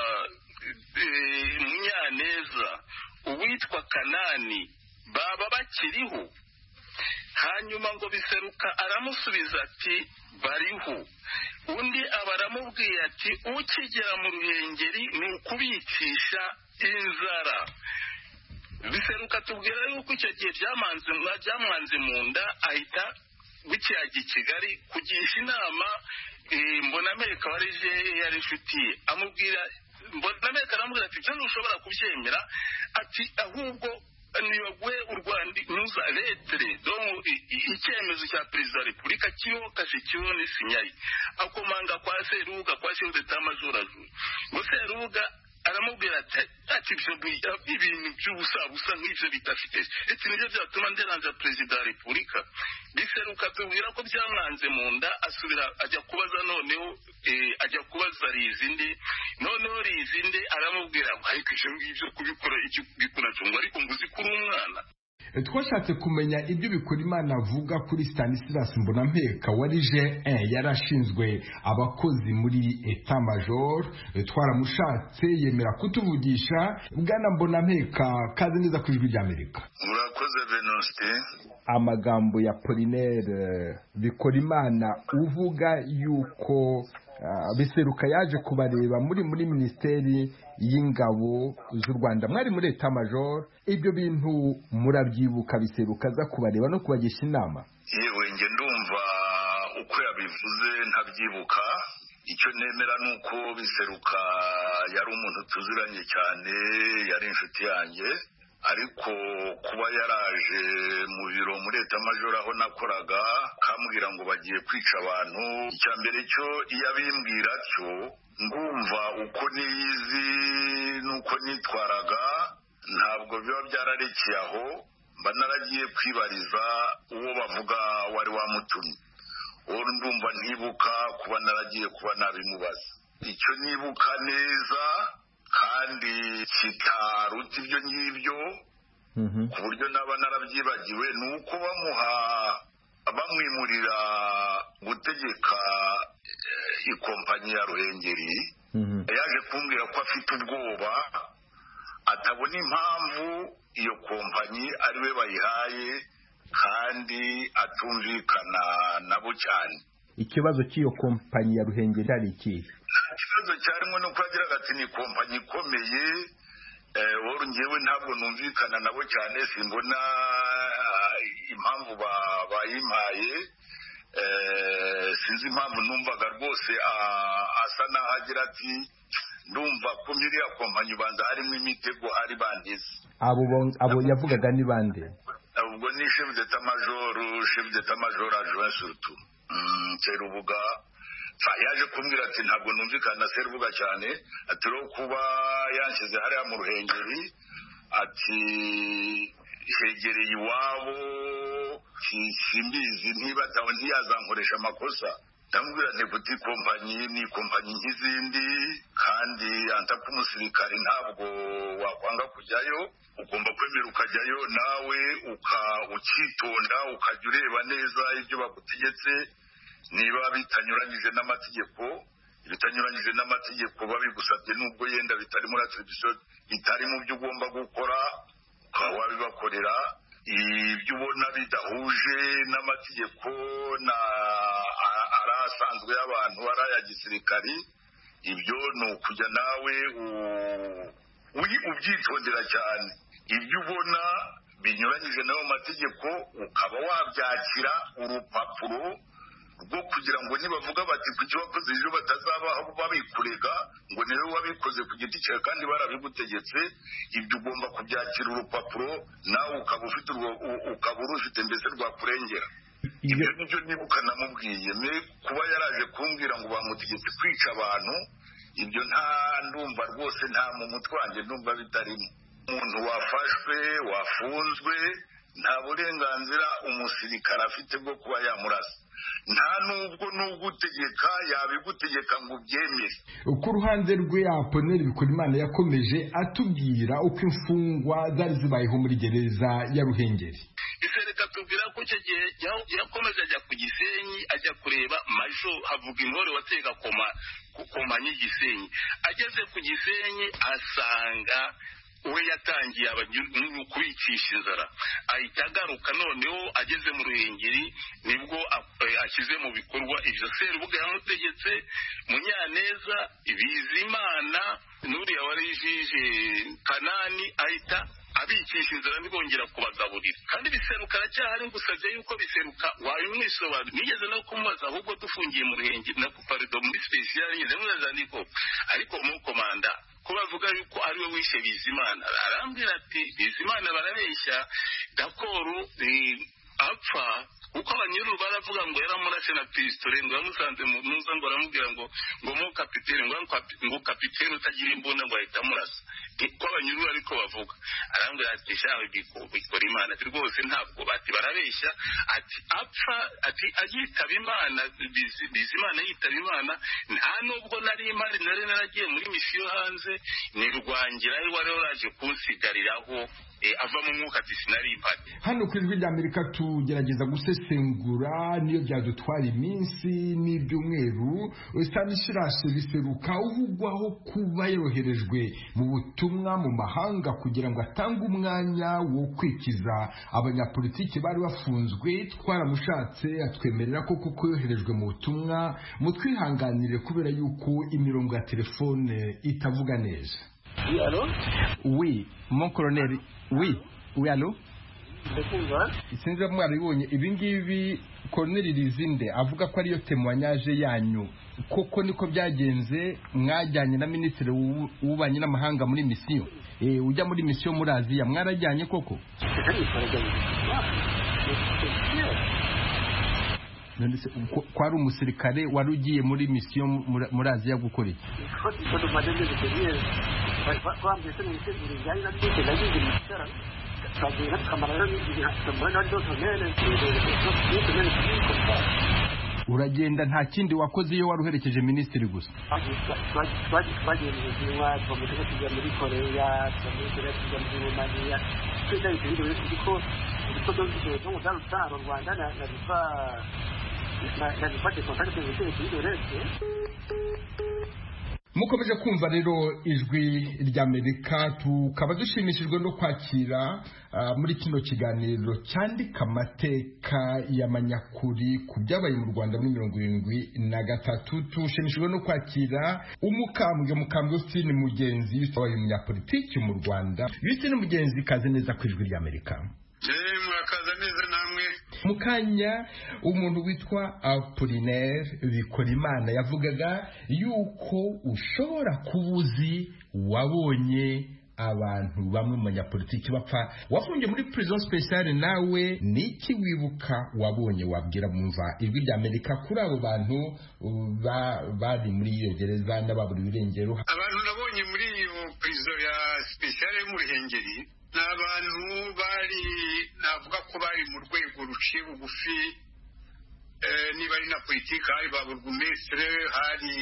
e, Munyaneza, uwitwa Kanani baba bakiriho? Hanyuma ngo Biseruka aramusubiza ati bariho. Undi abaramubwiye ati ukigera mu Ruhengeri ni ukubicisha inzara. Biseruka tubwira yuko icyo gihe byamanze byamwanze mu nda, ahita bucyagi Kigali kugisha inama. Mbonameka warije yari inshuti amubwira, Mbonameka aramubwira ati byo ntushobora kubyemera, ati ahubwo nibaguhe u Rwanda nuza letre donc icyemezo cya perezida wa Repubulika kiho kashikiho n'isinyari. Akomanga kwa Serubuga kwa chef d'état major ajuru ngo Serubuga aramubwira ati ati byo ibintu by'ubusabusa nk'ibyo bitafite eti nibyo byatuma nderanza perezida wa Repubulika. Biseruka tubwira ko byamwanze mu nda, asubira ajya kubaza noneho eh, ajya kubaza Rizinde, noneho Rizinde aramubwira ariko icyo ngibyo kubikora iki bikuna cyangwa ariko nguzi kuri umwana. Twashatse kumenya ibyo Bikorimana avuga kuri Stanislas Mbonampeka wari G un yarashinzwe abakozi muri Etat Major. Twaramushatse yemera kutuvugisha. Bwana Mbonampeka, kaze neza ku ijwi ry'Amerika. Murakoze Venuste. Amagambo ya Apollinaire Bikorimana uvuga yuko Uh, Biseruka yaje kubareba muri muri Minisiteri y'Ingabo z'u Rwanda, mwari muri Etat Major. Ibyo bintu murabyibuka Biseruka za kubareba no kubagisha inama? Yewe nge ndumva uko yabivuze ntabyibuka, icyo nemera ni uko Biseruka yari umuntu tuziranye cyane, yari inshuti yanjye, ariko kuba yaraje mu biro muri leta majoro aho nakoraga kambwira ngo bagiye kwica abantu, icya mbere cyo iyo abimbwira cyo ndumva uko niyizi nuko nitwaraga ntabwo biba byararekeye aho, mba naragiye kwibariza uwo bavuga wari wamutumye. uwo ndumva ntibuka kuba naragiye kuba nabimubaza. Icyo nibuka neza kandi kitaruta ibyo ngibyo ku buryo naba narabyibagiwe ni uko bamuha bamwimurira gutegeka ikompanyi ya Ruhengeri, yaje kumbwira ko afite ubwoba atabona impamvu iyo kompanyi ari we bayihaye kandi atumvikana nabo cyane. Ikibazo cy'iyo kompanyi ya Ruhengeri ari iki? Ikibazo cyarimo no kwagira ati ni kompanyi ikomeye, woro ngewe ntabwo numvikana nabo cyane, simbona impamvu bayimpaye, sinzi impamvu numvaga rwose asa naho agira ati ndumva ko nkiriya kompanyi ubanza harimo imitego hari bandize. Abo abo yavugaga ni bande? Ubwo ni chef d'état major, chef d'état major adjoint surtout Serubuga. Yaje kumbwira ati ntabwo numvikana Serubuga cyane, ati ro kuba yanshyize hariya mu Ruhengeri, ati hegereye iwabo simbizi ntiba tawe ntiyazankoresha amakosa. Ndamubwira nti kuti kompanyi ni kompanyi nk'izindi kandi anta kumusirikare ntabwo wakwanga kujyayo, ugomba kwemera ukajyayo nawe ukitonda ukajya ureba neza ibyo bagutegetse, niba bitanyuranyije n'amategeko bitanyuranyije n'amategeko babigusabye nubwo yenda bitari muri attribution bitari mu byo ugomba gukora ukaba wabibakorera. Ibyo ubona bidahuje n'amategeko na arasanzwe y'abantu araya gisirikari, ibyo ni ukujya nawe ubyitondera cyane. Ibyo ubona binyuranyije n'ayo mategeko ukaba wabyakira urupapuro rwo kugira ngo nibavuga bati kuki wakoze ejo batazabaho babikurega ngo niwe wabikoze ku giti cyawe kandi barabigutegetse. Ibyo ugomba kubyakira urupapuro nawe ukaba ufite ukaba urufite mbese rwakurengera. Ibyo nibyo nibuka namubwiye, me kuba yaraje kumbwira ngo bamutegetse kwica abantu, ibyo nta ndumva rwose nta mu mutwe wanjye ndumva bitarimo. Umuntu wafashwe wafunzwe nta burenganzira umusirikare afite bwo kuba yamurasa, nta nubwo n'ugutegeka yabigutegeka ngo ubyemere. Ku ruhande rwe Aponeri Bikorimana yakomeje atubwira uko imfungwa zari zibayeho muri gereza ya Ruhengeri. Isereka tubwira ko icyo gihe yakomeje ajya ku Gisenyi ajya kureba majo havuga intore watega koma kukomanya Gisenyi. Ageze ku Gisenyi asanga we yatangiye abantu kubicisha inzara, ahita agaruka noneho ageze mu Ruhengeri nibwo akize mu bikorwa ibyo Serubuga yamutegetse. Munyaneza, Bizimana n'uriya wari jije Kanani ahita abicisha inzara ntibongera kubagaburira. Kandi Biseruka aracyahari, ngusabye yuko Biseruka wabimwisobanura. Nigeze no kumubaza ahubwo dufungiye mu Ruhengeri na pardon muri special nyine muzaza niko ariko mu komanda ko bavuga yuko ari we wishe Bizimana, arambwira ati Bizimana barabeshya dakoro apfa uko abanyururu baravuga ngo yaramurashe na pistole ngo yamusanze mu ntuza ngo aramubwira ngo ngo mu kapitene ngo ngo kapitene utagira imbunda ngo ahita amurasa. Ko abanyururu ariko bavuga, arambwira ati shawe bikora Imana ati rwose ntabwo bati barabeshya, ati apfa ati agitaba Imana Bizimana yitaba Imana. Nta nubwo nari imari nari naragiye muri misiyo hanze ni Rwangira ari wari waraje kunsigariraho ava mu mwuka ati sinari impati. Hano ku Ijwi ry'Amerika tugerageza gusesengura niyo byadutwara iminsi n'ibyumweru. Stanislas Biseruka uvugwaho kuba yoherejwe mu butumwa mu mahanga kugira ngo atange umwanya wo kwikiza abanyapolitiki bari bafunzwe. Twaramushatse atwemerera ko kuko yoherejwe mu butumwa mutwihanganire kubera yuko imirongo ya telefone itavuga neza. Oui, allô? Oui, mon colonel. Oui, oui, allô? sinzi mwaribonye ibi ngibi Colonel Lizinde avuga ko ariyo témoignage yanyu koko niko byagenze mwajyanye na ministre w'ubanye n'amahanga muri mission eh ujya muri mission muri Aziya mwarajyanye koko nandise kwari umusirikare wari ugiye muri mission muri Aziya gukora iki uragenda nta kindi wakoze iyo waruherekeje ministeri gusa mukomeje kumva rero ijwi ry'Amerika tukaba dushimishijwe no kwakira uh, muri kino kiganiro cyandika amateka y'amanyakuri ku byabaye mu Rwanda muri mirongo irindwi na gatatu tushimishijwe no kwakira umukambwe mukambwe Justine Mugenzi wabaye umunyapolitiki mu Rwanda. Justine Mugenzi kaze neza ku ijwi ry'Amerika. Eh mwakaza neza namwe. Mukanya umuntu witwa Apollinaire Bikorimana yavugaga yuko ushobora kubuzi wabonye abantu bamwe mu banyapolitiki bapfa wafungiye muri prison speciale nawe niki wibuka wabonye wabwira mumva ijwi ry'Amerika kuri abo bantu bari muri iyo gereza n'ababuri birengero. Abantu nabonye muri iyo prison ya speciale mu Ruhengeri n'abantu bari navuga ko bari mu rwego ruciye bugufi niba ari na politiki hari baburugumestre hari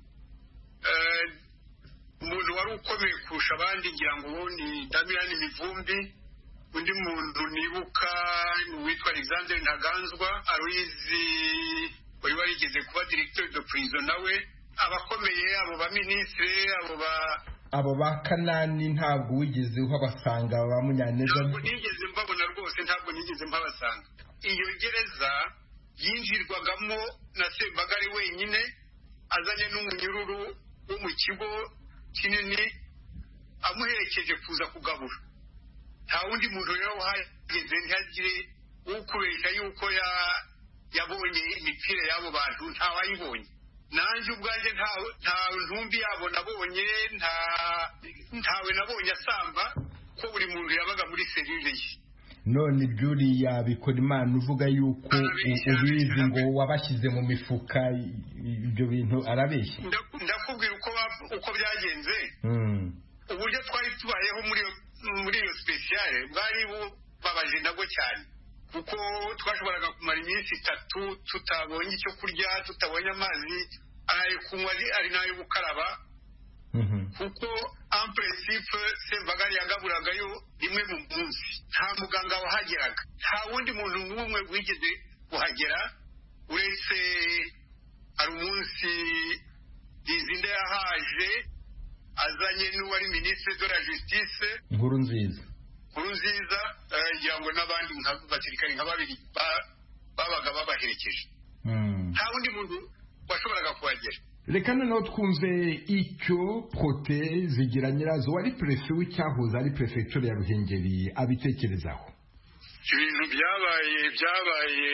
umuntu wari ukomeye kurusha abandi ngira ngo ni Damian Mivumbi undi muntu nibuka witwa Alexander Ntaganzwa Aloyizi wari warigeze kuba directeur de prison nawe abakomeye abo ba ministre abo ba abo ba Kanani ntabwo wigeze uhabasanga ba Munyaneza ntabwo nigeze mbabona rwose ntabwo nigeze mpabasanga. Iyo gereza yinjirwagamo na Sembagare wenyine azanye n'umunyururu wo mu kigo kinini amuherekeje kuza kugabura. Nta wundi muntu rero wahageze ntihagire ukubeshya yuko yabonye imipira y'abo bantu ntawayibonye. Nanjye ubwanjye nta ntumbi yabo nabonye ntawe nabonye asamba ko buri muntu yabaga muri serire ye. None byuriya Bikorimana uvuga yuko ubizi ngo wabashyize mu mifuka ibyo bintu arabeshya. Ndakubwira uko uko byagenze uburyo twari tubayeho muri muri iyo speciale bwari bubabaje nabwo cyane kuko twashoboraga kumara iminsi itatu tutabonye icyo kurya tutabonye amazi ari kunywa ari nayo gukaraba kuko en principe Sembagare yagaburagayo rimwe mu munsi nta muganga wahageraga nta wundi muntu n'umwe wigeze kuhagera uretse ari umunsi Lizinde yahaje azanye n'uwari ministre de la justice Nkurunziza Nkurunziza ngira ngo n'abandi basirikare nka babiri babaga babaherekeje nta wundi muntu washoboraga kuhagera. Reka noneho twumve icyo Prote Zigira Nyirazo wari prefe w'icyahoze ari prefecture ya Ruhengeri abitekerezaho. Ibintu byabaye byabaye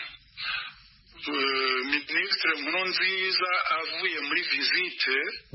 ministre Nkurunziza avuye muri visite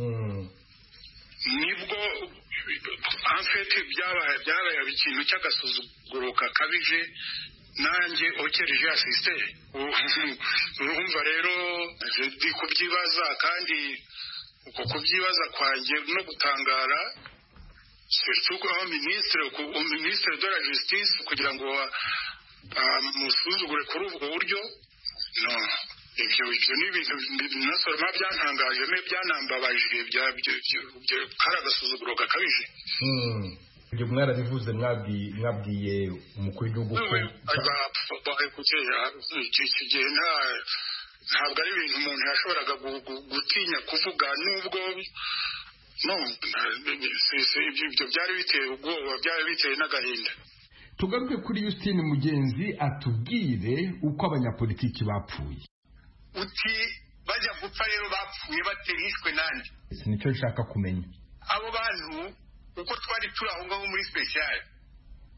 nibwo en fait byabaye byabaye ikintu cy'agasuzuguro kakabije nanjye okereje asiste urumva rero ndi kubyibaza kandi uko kubyibaza kwanjye no gutangara surtout aho ministre ministre de la justice kugira ngo musuzugure kuri ubwo buryo no ibyo ibyo ni ibintu nasoroma byantangaje me byanambabaje bya kara gasuzuguro gakabije. Ibyo mwarabivuze mwabwiye mwabwiye umukuru w'igihugu ko babaye kugera iki gihe nta ntabwo ari ibintu umuntu yashoboraga gutinya kuvuga nubwo no ibyo byari biteye ubwoba byari biteye n'agahinda. Tugaruke kuri Justine Mugenzi atubwire uko abanyapolitiki bapfuye. Uti bajya gupfa rero bapfuye baterishwe nande? Nicyo nshaka kumenya. Abo bantu uko twari turi aho ngaho muri special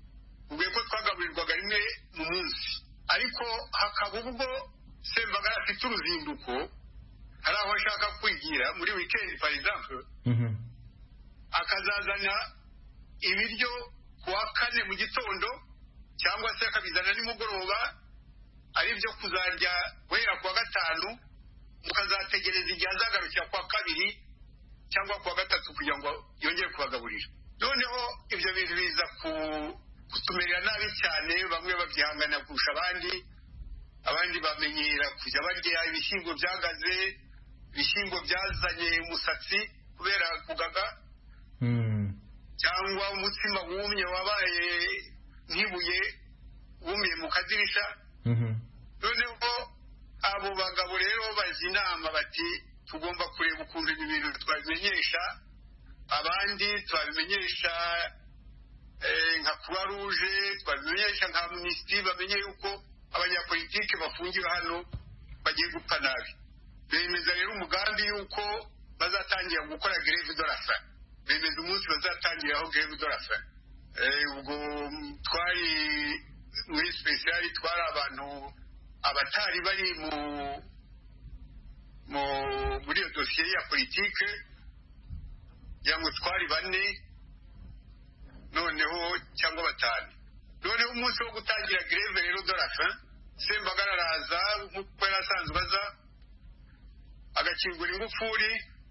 ubwo ko twagaburirwaga rimwe mu munsi ariko hakaba ubwo Sembagara afite uruzinduko hari aho ashaka kwigira muri weekend for example akazazana ibiryo kuwa kane mu gitondo cyangwa se akabizana nimugoroba ari byo kuzarya wera kuwa gatanu mukazategereza igihe azagarukira kuwa kabiri cyangwa kuwa gatatu kugira ngo yongere kubagaburira noneho ibyo bintu biza kutumerera nabi cyane bamwe babyihangana kurusha abandi abandi bamenyera kujya barya ibishyimbo byagaze ibishyimbo byazanye umusatsi kubera kugaga cyangwa umutsima wumye wabaye nk'ibuye wumiye mu kadirisha noneho abo bagabo rero bazi inama bati tugomba kureba ukuntu ibi bintu twabimenyesha abandi twabimenyesha nka Croix Rouge twabimenyesha nka Amnesty bamenye yuko abanyapolitike bafungiwe hano bagiye gupfa nabi bemeza rero umugambi yuko bazatangira gukora grève de la faim bemeza umunsi bazatangiraho grève de la faim ubwo twari muri special twari abantu abatari bari mu mu muri iyo dosiye ya politike yango twari bane noneho cyangwa batanu noneho umunsi wo gutangira grève rero de la faim Sembagara araza nk'uko yari asanzwe aza agakingura ingufuri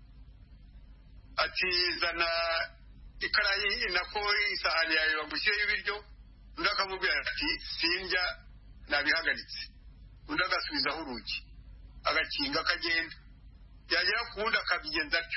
ati zana ikarayi nako isahani yawe bagushyiraho ibiryo undi akamubwira ati sindya nabihagaritse undi agasubizaho urugi agakinga akagenda yagera ku wundi akabigenza atyo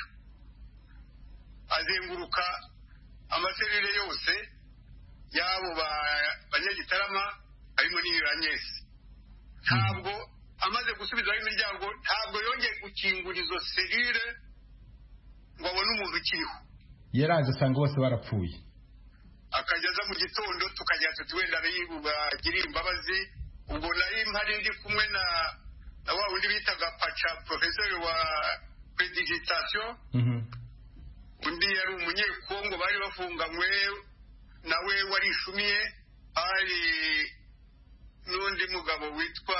azenguruka amaserire yose yabo banyagitarama harimo n'Iranyesi ntabwo amaze gusubizaho imiryango ntabwo yongeye gukingura izo serire ngo abone umuntu ukiriho yaraje asanga bose barapfuye akajya aza mu gitondo tukajya tuti wenda bagiriye imbabazi ubwo nari mpari ndi kumwe na na wa wundi bitaga Pacha professeur wa predigitation undi yari umunyekongo bari bafunganywe nawe wari ishumiye ari n'undi mugabo witwa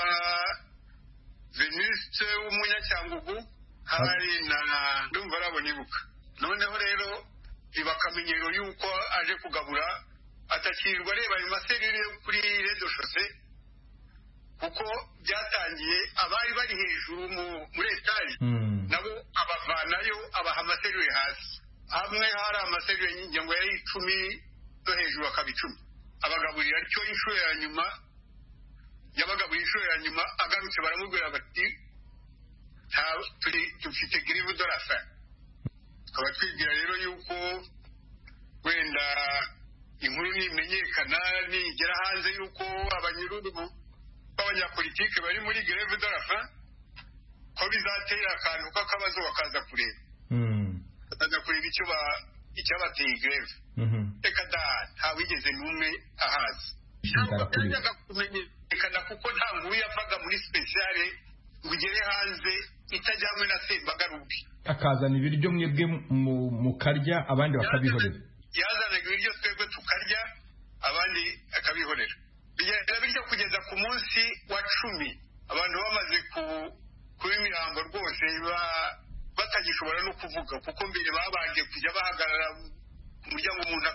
Venuste w'umunyacyangugu hari na ndumva arabonibuka noneho rero ibakamenyero yuko aje kugabura atakirwa reba mu maserire kuri redo chausse kuko byatangiye abari bari hejuru muri etaje nabo abavanayo abaha amaserire hasi hamwe hari amaserire y'ingengo ya icumi to hejuru akabicumi abagaburira cyo inshuro ya nyuma yabagaburira inshuro ya nyuma agarutse baramubwira bati nta turi dufite grève de la faim tukaba twigira rero yuko wenda inkuru nimenyekana nigera hanze yuko abanyurudu b'abanyapolitike bari muri grève de la faim ko bizatera akantu k'akabazo bakaza kureba bakaza kureba icyo ba icyabateye grève reka da nta wigeze n'umwe ahazi ntabwo kumenyekana kuko nta nkuru yavaga muri speciale ngo ugere hanze itajyanywe na Sembagarubi akazana ibiryo mwebwe mu karya abandi bakabihorera yazanaga ibiryo twebwe tukarya abandi akabihorera bigenda biryo kugeza ku munsi wa cumi abantu bamaze kuba imirambo rwose batagishobora no kuvuga kuko mbere babanje kujya bahagarara ku muryango umuntu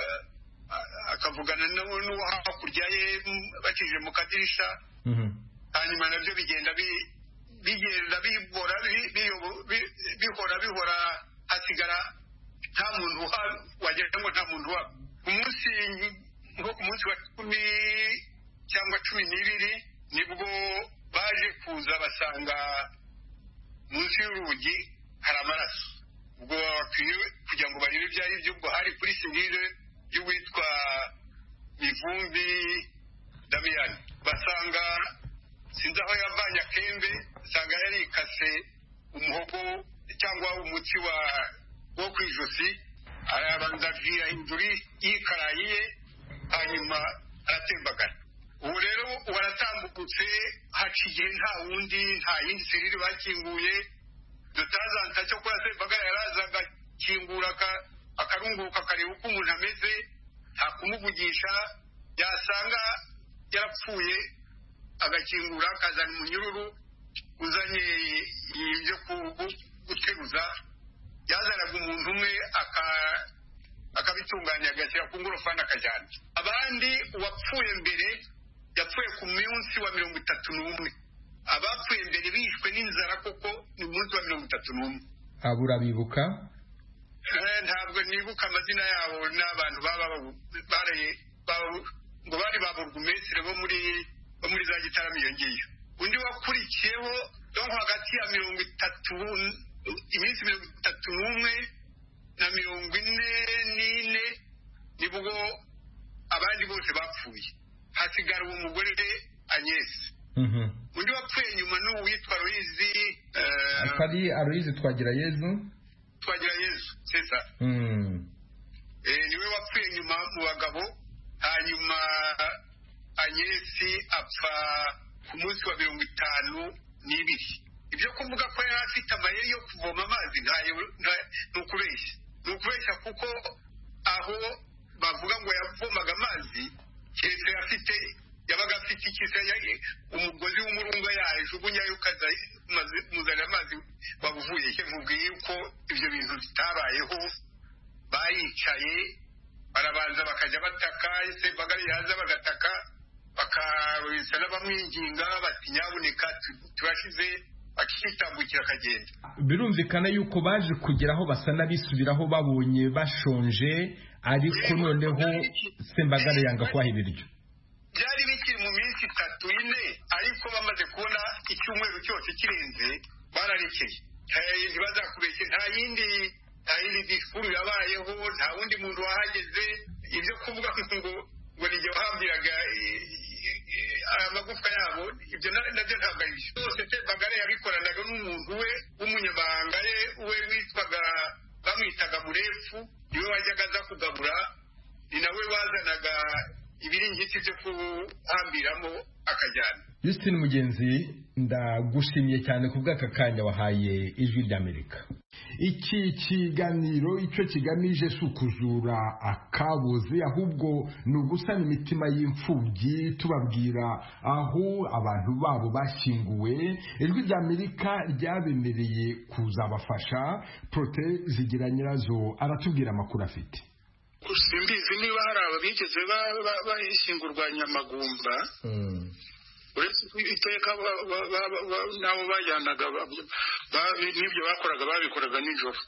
akavugana n'uwo hakurya ye bakije mu kadirisha hanyuma nabyo bigenda bigenda bihora bihora bihora hasigara nta muntu wagira ngo nta muntu waba umunsi nko ku munsi wa cumi cyangwa cumi n'ibiri nibwo baje kuza basanga munsi y'urugi hari amaraso ubwo bakwiye kugira ngo barebe ibyayi by'ubwo hari kuri serire y'uwitwa Mivumbi Damiyani basanga sinzi aho yavanye akembe usanga yarikase umuhogo cyangwa umutsi wa wo ku ijosi arabanza ahindura yikaraye ye hanyuma aratembagara ubu rero waratambutse haca igihe nta wundi nta yindi serire bakinguye dutazanta cyo kora Sembagara yaraza agakingura akarunguruka akareba uko umuntu ameze nta kumuvugisha yasanga yarapfuye agakingura akazana umunyururu uzanye ibyo guteruza, yazanaga umuntu umwe akabitunganya agashyira ku ngorofani akajyana. Abandi uwapfuye mbere yapfuye ku munsi wa mirongo itatu n'umwe. Abapfuye mbere bishwe n'inzara koko ni umunsi wa mirongo itatu n'umwe. Abo urabibuka? Ntabwo nibuka amazina yabo, n'abantu baba baraye ngo bari ba burugumesitiri bo muri bo muri za Gitarama iyo ngiyo. Undi wakurikiyeho donc hagati ya mirongo itatu iminsi mirongo itatu n'umwe na mirongo ine n'ine nibwo abandi bose bapfuye, hasigara umugore Agnes. Undi wapfuye nyuma n'uwitwa Aloyizi atari Aloyizi Twagirayezu Twagirayezu sesa eh niwe wapfuye nyuma mu bagabo. Hanyuma Agnes apfa ku munsi wa mirongo itanu n'ibiri. Ibyo kuvuga ko yari afite amayeri yo kuvoma amazi ni ukubeshya ni ukubeshya kuko aho bavuga ngo yavomaga amazi keretse afite yabaga afite ikisa umugozi w'umurunga yajugunyayo ukaza muzana amazi babuvuye. Mubwiye ko ibyo bintu bitabayeho, bayicaye barabanza bakajya bataka, ese bagari yaza bagataka bakabisa n'abamwinginga bati nyabuneka turashize, bakitambukira akagenda. Birumvikana yuko baje kugeraho basa n'abisubiraho babonye bashonje, ariko noneho Sembagare yanga kwaha ibiryo. Byari bikiri mu minsi itatu ine, ariko bamaze kubona icyumweru cyose kirenze bararekeye. Ntibazakubeshye, nta yindi nta yindi disikuru yabayeho, nta wundi muntu wahageze. Ibyo kuvuga ngo ngo nijye wahambiraga amagufwa yabo, ibyo nabyo ntabwo ari byo. Bose Sembagare yabikoranaga n'umuntu we w'umunyamahanga ye we witwaga bamwitaga Murefu, niwe wajyaga aza kugabura, ni nawe wazanaga ibiringiti byo kuhambiramo akajyana. Justine Mugenzi, ndagushimiye cyane ku bw'aka kanya wahaye Ijwi ry'Amerika. Iki kiganiro icyo kigamije si ukuzura akabuze, ahubwo ni ugusana imitima y'imfubyi, tubabwira aho abantu babo bashyinguwe. Ijwi ry'Amerika ryabemereye kuzabafasha. Prote Zigira Nyirazo aratubwira amakuru afite. Simbizi niba hari ababigeze bashyingurwa Nyamagumba, uretse iteka nabo bajyanaga n'ibyo bakoraga babikoraga nijoro.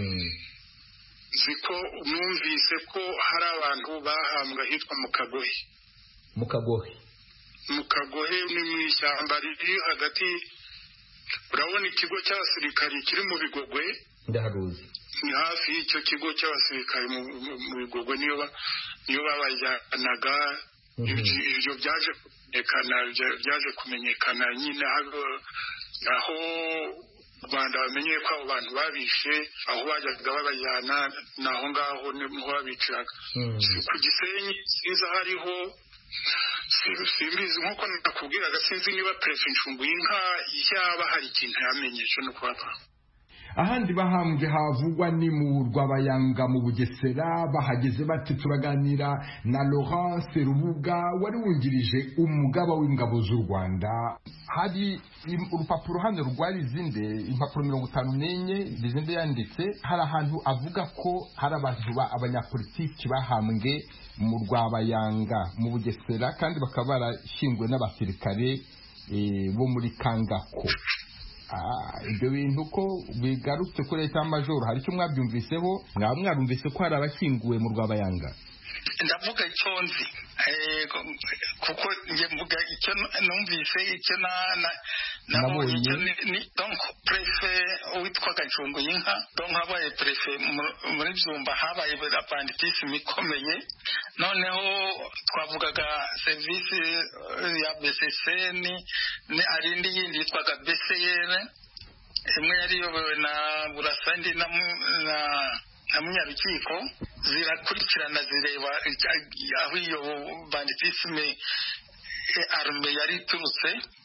Ziko numvise ko hari abantu bahambwa hitwa mu Kagohe. Mu Kagohe mu Kagohe ni mu ishyamba riri hagati, urabona ikigo cy'abasirikari kiri mu Bigogwe? Ndaharuzi. Ni hafi y'icyo kigo cy'abasirikari mu Bigogwe niyo niyo babajyanaga. Ibyo byaje kumenyekana byaje kumenyekana nyine aho u Rwanda bamenye ko abo bantu babishe, aho bajyaga babajyana naho ngaho niho babiciraga. Ku Gisenyi sinzi hariho, simbizi nk'uko nakubwiraga, sinzi niba Prefe Nshunguyinka yaba hari ikintu yamenyesha no kubaba. Ahandi bahambwe havugwa ni mu Rwabayanga mu Bugesera. Bahageze bati turaganira na Laurence Rubuga wari wungirije umugaba w'ingabo z'u Rwanda. Hari urupapuro hano rwari zinde impapuro mirongo itanu n'enye bizinde yanditse, hari ahantu avuga ko hari abantu abanyapolitiki bahambwe mu Rwabayanga mu Bugesera, kandi bakaba barashyingwe n'abasirikare bo muri Kangako. Ibyo bintu ko bigarutse kuri leta y'amajoro, hari icyo mwabyumviseho? Mwaba mwarumvise ko hari abashyinguwe mu Rwabayanga? Ndavuga icyo nzi kuko njye mvuga icyo numvise, icyo nabonye ni donc Prefe witwaga Nshunguyinka, donc habaye Prefe muri Byumba, habaye apandikisi ikomeye. Noneho twavugaga serivisi ya B C C ni arindi yindi yitwaga B C R, imwe yari yobewe na Burasandi na na Munyarukiko, zirakurikirana zireba aho iyo banditisme arme yari turutse.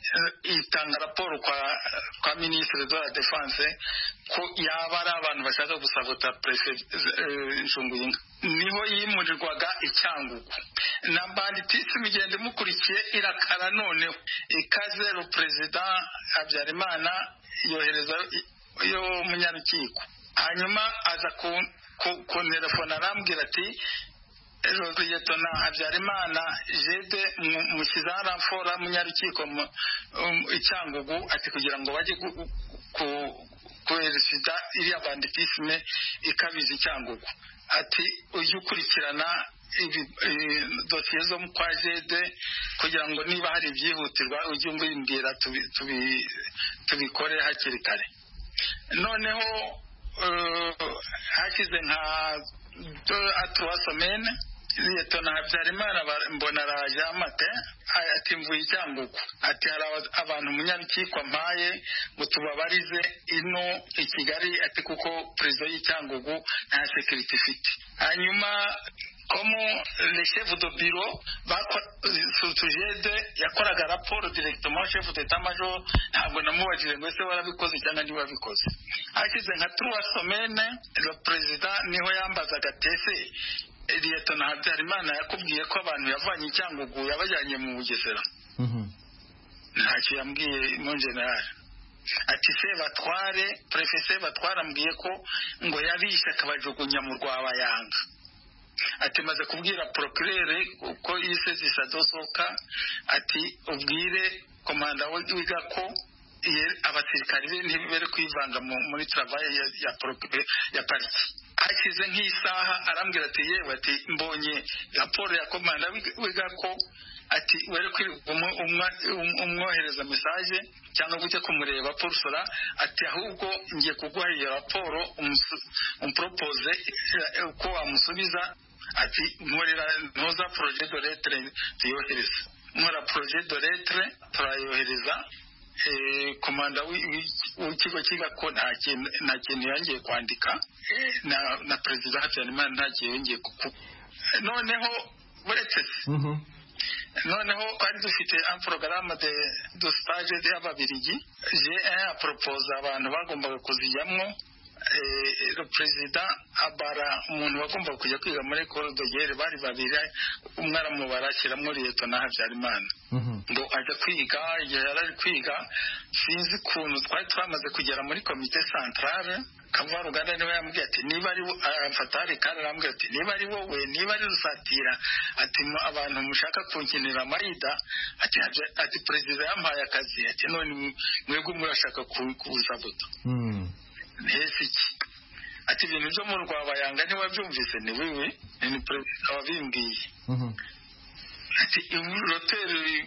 itanga raporo kwa kwa ministre de la défense ko yaba ari abantu bashaka gusabota prefe Nshunguyinka niho yimurirwaga icyangugu na banditisi migende mukurikiye irakara noneho ikaze le president Habyarimana yohereza yo munyarukiko hanyuma aza ku ku telefone arambwira ati Liyetona Habyarimana jede mukiza ramfora munyarukiko icyangugu ati kugira ngo baje ku koersida iri abanditisme ikabije icyangugu ati uyu kurikirana dosiye zo mu kwa jede kugira ngo niba hari byihutirwa ujye umbimbwira tubikore hakiri kare noneho hakize nka atwa somene Liyetona Habyarimana mbona araje amate ati mvuye icyangugu ati hari abantu munyarukiko mpaye ngo tubabarize ino i Kigali ati kuko president y'icyangugu nta security fit hanyuma como le chef de bureau Sutujede yakoraga raporo directement chef d'état-major ntabwo namubajije ngo ese warabikoze cyangwa ndi wabikoze akize nka trois semaines le president niho yambazaga tese Liyetona Habyarimana yakubwiye ko abantu yavanye icyangugu yabajyanye mu Bugesera ntacyo yambwiye mu general ati se batware prefese batwarambwiye ko ngo yabishe akabajugunya mu Rwabayanga ati maze kubwira procureur ko yise zisadosoka ati ubwire komanda wiga ko abasirikari be ntibere kwivanga muri travail ya ya procureur ya pariki akize nk'isaha arambwira ati yewe ati mbonye raporo ya komanda wiga ko ati were kuri umwohereza message cyangwa gute kumureba pursora ati ahubwo ngiye kuguha iyo raporo umpropose ko amusubiza ati nkorera ntoza projet de lettre tuyohereza nkora projet de lettre turayohereza eh komanda w'ikigo kiga ko nta kintu nta kintu yangiye kwandika na na president Habyarimana nta kintu yongeye kuko noneho buretse noneho kandi dufite un programme de de stage y'ababirigi j'ai un propose abantu bagombaga kuziyamwo le president abara umuntu bagomba kujya kwiga muri école de guerre bari babiri umwara mu barashyiramo Liyetona Habyarimana ngo ajya kwiga yari kwiga sinzi kuntu twari twamaze kugera muri comité centrale Kavuga Ruganda niwe yambwiye ati niba ari Fatari kandi arambwira ati niba ari wowe niba ari Rusatira ati abantu mushaka kunkinira Marida ati ati president yampaye akazi ati none mwebwe murashaka kubuzabuta Nesiki ati ibintu byo mu Rwabayanga ni wabyumvise ni wewe ni president wabimbwiye ati l'hôtel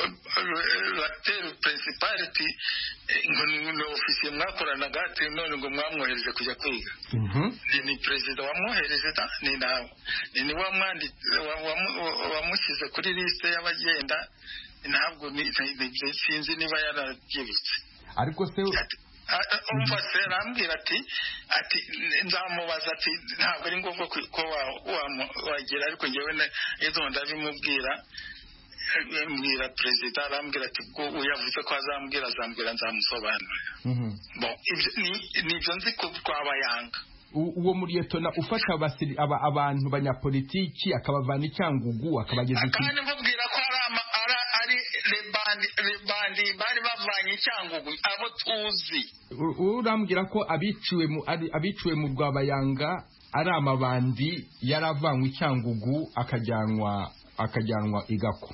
l'hôtel principal ati ngo ni officier mwakoranaga ati none ngo mwamwohereje kujya kwiga ni president wamwohereje ta ni nawe ni wamwandi wamusize kuri liste y'abagenda ntabwo ni sinzi niba yarabyibutse ariko se umva se arambwira ati ati nzamubaza ati ntabwo ari ngombwa ko wagera ariko ngewe ejo ndabimubwira mbwira president arambwira ati ubwo yavuze ko azambwira azambwira nzamusobanurira bon nibyo nzi ko Rwabayanga uwo Liyetona ufasha abantu banyapolitiki akabavana icyangugu akabageza iki kandi mubwira ko ari lebandi bari bavanye icyangugu abo tuzi urambwira ko abiciwe mu abiciwe mu Rwabayanga ari amabandi yaravanywe icyangugu akajyanwa akajyanwa igako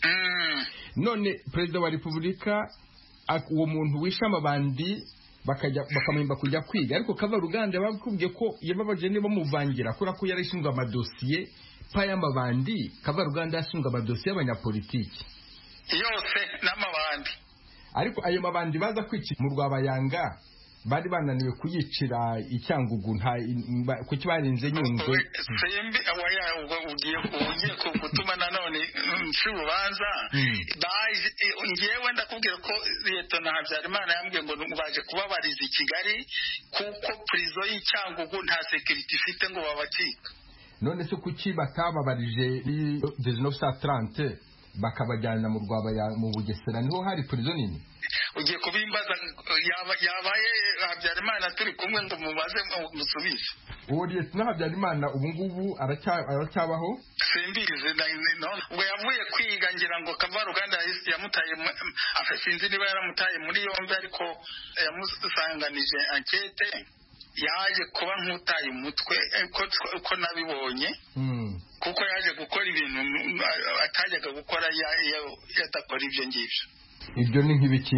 none president wa Republika uwo muntu wisha amabandi bakajya bakamuhimba kujya kwiga ariko Kava Ruganda bakubwiye ko yababaje niba muvangira kura ko yarishinga amadosiye pa y'amabandi Kava Ruganda yashinga amadosiye y'abanyapolitiki yose n'amabandi ariko ayo mabandi baza kwica mu Rwabayanga bari bananiwe kuyicira icyangugu nta kuki barinze nyungwe sembi awaya ugiye ugiye kugutuma nanone nshubanza baje ngiyewe ndakubwira ko Liyetona Habyarimana yambwiye ngo baje kubabariza i Kigali kuko prison y'icyangugu nta security ifite ngo babacika none se kuki batababarije dix-neuf cent trente bakabajyana mu Rwabaya mu Bugesera niho hari prison nini ugiye kubimbaza yabaye Habyarimana turi kumwe ngo mubaze musubize uwo Lieutenant Habyarimana ubu ngubu aracyabaho simbize ubwo yavuye kwiga ngira ngo Kavaruganda yamutaye afashinze niba yaramutaye muri yombi ariko yamusanganije enquête yaje kuba nk'utaye umutwe ko nabibonye kuko yaje gukora ibintu atajyaga gukora yadakora ibyo ngibyo ibyo ni nk'ibiki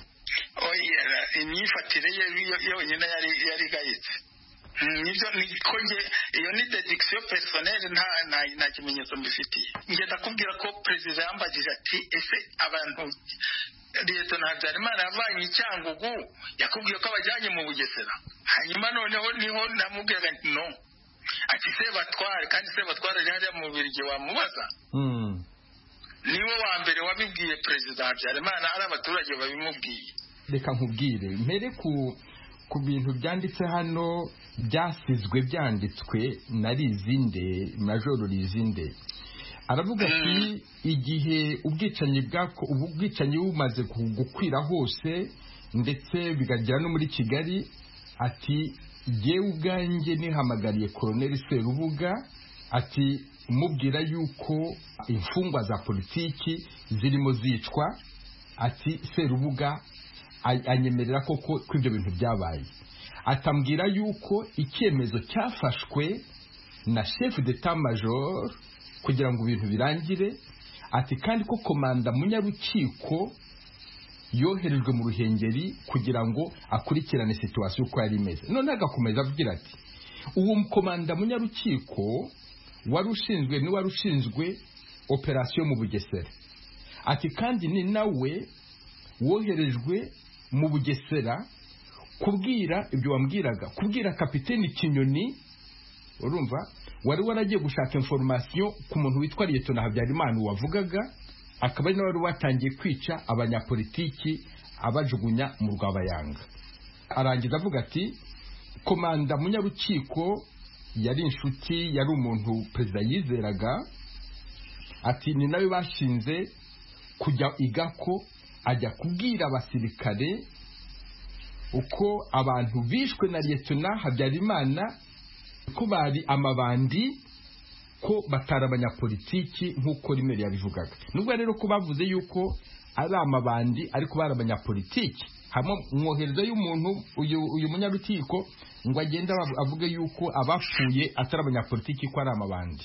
imyifatire ye yonyine yari yari gayitse nibyo niko nge iyo ni dediction personnelle nta nta kimenyetso mbifitiye nge ndakubwira ko president yambagije ati ese abantu Lieutenant Habyarimana yavanye icyangugu yakubwiye ko abajyanye mu Bugesera hanyuma noneho niho namubwira nti no ati se batware kandi se batware hariya mu Birigi wamubaza niwe wa mbere wabibwiye President Habyarimana ari abaturage babimubwiye reka nkubwire mpere ku ku bintu byanditse hano byasizwe byanditswe na Rizinde Major Rizinde aravuga ati igihe ubwicanyi bwako ubwicanyi bumaze gukwira hose ndetse bigagera no muri Kigali ati yewe ubwanjye nihamagariye Colonel Serubuga ati mubwira yuko imfungwa za politiki zirimo zicwa ati Serubuga anyemerera koko ko ibyo bintu byabaye atambwira yuko icyemezo cyafashwe na chef d'état major kugira ngo ibintu birangire ati kandi ko komanda munyarukiko yoherejwe mu Ruhengeri kugira ngo akurikirane situation uko yari imeze none agakomeza avugira ati uwo komanda munyarukiko wari ushinzwe ni wari ushinzwe operation mu Bugesera ati kandi ni nawe woherejwe mu Bugesera kubwira ibyo wambwiraga kubwira kapiteni Kinyoni urumva wari waragiye gushaka information ku muntu witwa Lieutenant Habyarimana wavugaga akaba ari nawe watangiye kwica abanyapolitiki abajugunya mu Rwabayanga arangiza avuga ati komanda munyarukiko yari inshuti yari umuntu president yizeraga ati ni nawe bashinze kujya igako ajya kubwira abasirikare uko abantu bishwe na Lieutenant Habyarimana ko bari amabandi ko batara abanyapolitiki nk'uko rimwe yabivugaga nubwo rero ko bavuze yuko ari amabandi ariko bari abanyapolitiki hamwe mwohereza y'umuntu uyu uyu munyarukiko ngo agenda avuge yuko abapfuye atari abanyapolitiki ko ari amabandi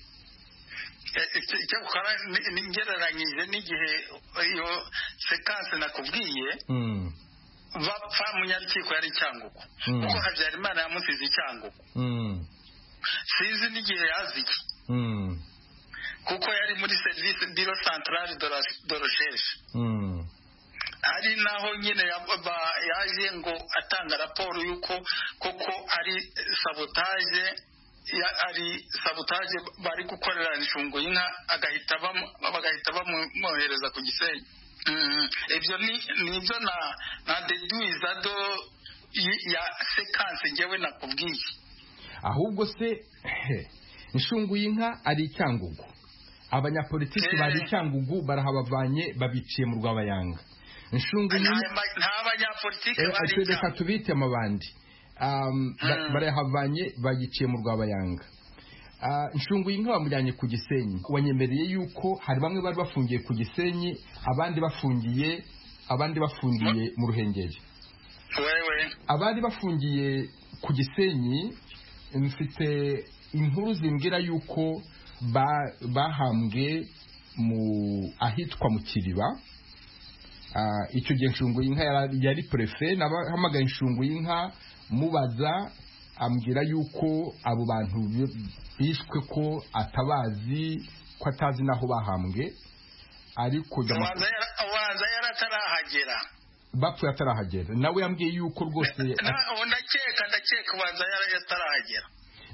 icyo ukora ningereranyije n'igihe iyo sequence nakubwiye bapfa munyarukiko yari Cyangugu kuko Habyarimana yamusize Cyangugu sinzi n'igihe yaziye kuko yari muri service bureau central de recherche ari naho nyine yaje ngo atanga raporo yuko koko ari sabotage ya ari sabotage bari gukorera inshungu y'inka agahita bagahita bamwohereza ku Gisenyi ibyo ni nibyo na na deduiza do ya sequence ngewe nakubwiye ahubwo se inshungu y'inka ari Cyangugu abanyapolitiki bari Cyangugu barahabavanye babiciye mu Rwabayanga inshungu y'inka nta abanyapolitiki bari reka tubite amabandi barahavanye bayiciye mu Rwabayanga inshungu y'inka bamujyanye ku Gisenyi wanyemereye yuko hari bamwe bari bafungiye ku Gisenyi abandi bafungiye abandi bafungiye mu Ruhengeri wewe abandi bafungiye ku Gisenyi mfite inkuru zimbwira yuko bahambwe mu ahitwa mu Kiriba icyo gihe inshungu y'inka yari prefet nabahamagaye inshungu y'inka mubaza ambwira yuko abo bantu bishwe ko atabazi ko atazi naho bahambwe ariko abanza yaratarahagera bapfuye atarahagera nawe yambwiye yuko rwose ndakeka ndakeka abanza yaratarahagera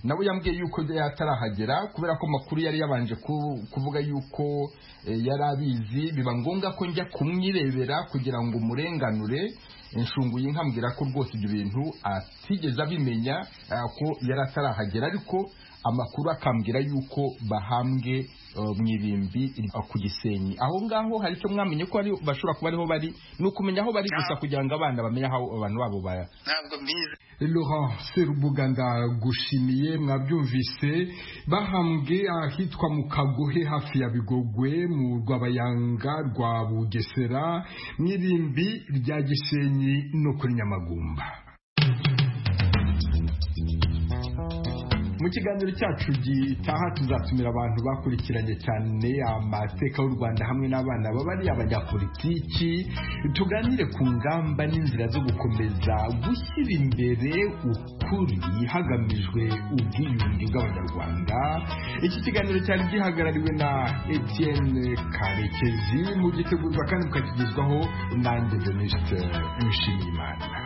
nawe yambwiye yuko yatarahagera kubera ko makuru yari yabanje kuvuga yuko yari abizi biba ngombwa ko njya kumwirebera kugira ngo umurenganure inshunguye nkambwira ko rwose ibyo bintu atigeze abimenya ko yari atarahagera ariko amakuru akambwira yuko bahambwe mu irimbi ku Gisenyi. Aho ngaho hari icyo mwamenye ko ari bashobora kuba ariho bari ni ukumenya aho bari gusa kugira ngo abana bamenye aho abantu babo baya. Ntabwo mbizi. Laurent Serubuga ndagushimiye. Mwabyumvise bahambwe ahitwa mu Kagohe hafi ya Bigogwe mu Rwabayanga rwa Bugesera mu irimbi rya Gisenyi no kuri Nyamagumba. Mu kiganiro cyacu gitaha tuzatumira abantu bakurikiranye cyane amateka y'u Rwanda hamwe n'abana babari abanyapolitiki tuganire ku ngamba n'inzira zo gukomeza gushyira imbere ukuri hagamijwe ubwiyunge bw'abanyarwanda. Iki kiganiro cyari gihagarariwe na Etienne Karekezi mu gitegurwa kandi mukakigezwaho nanjye Venuste Nshimiyimana.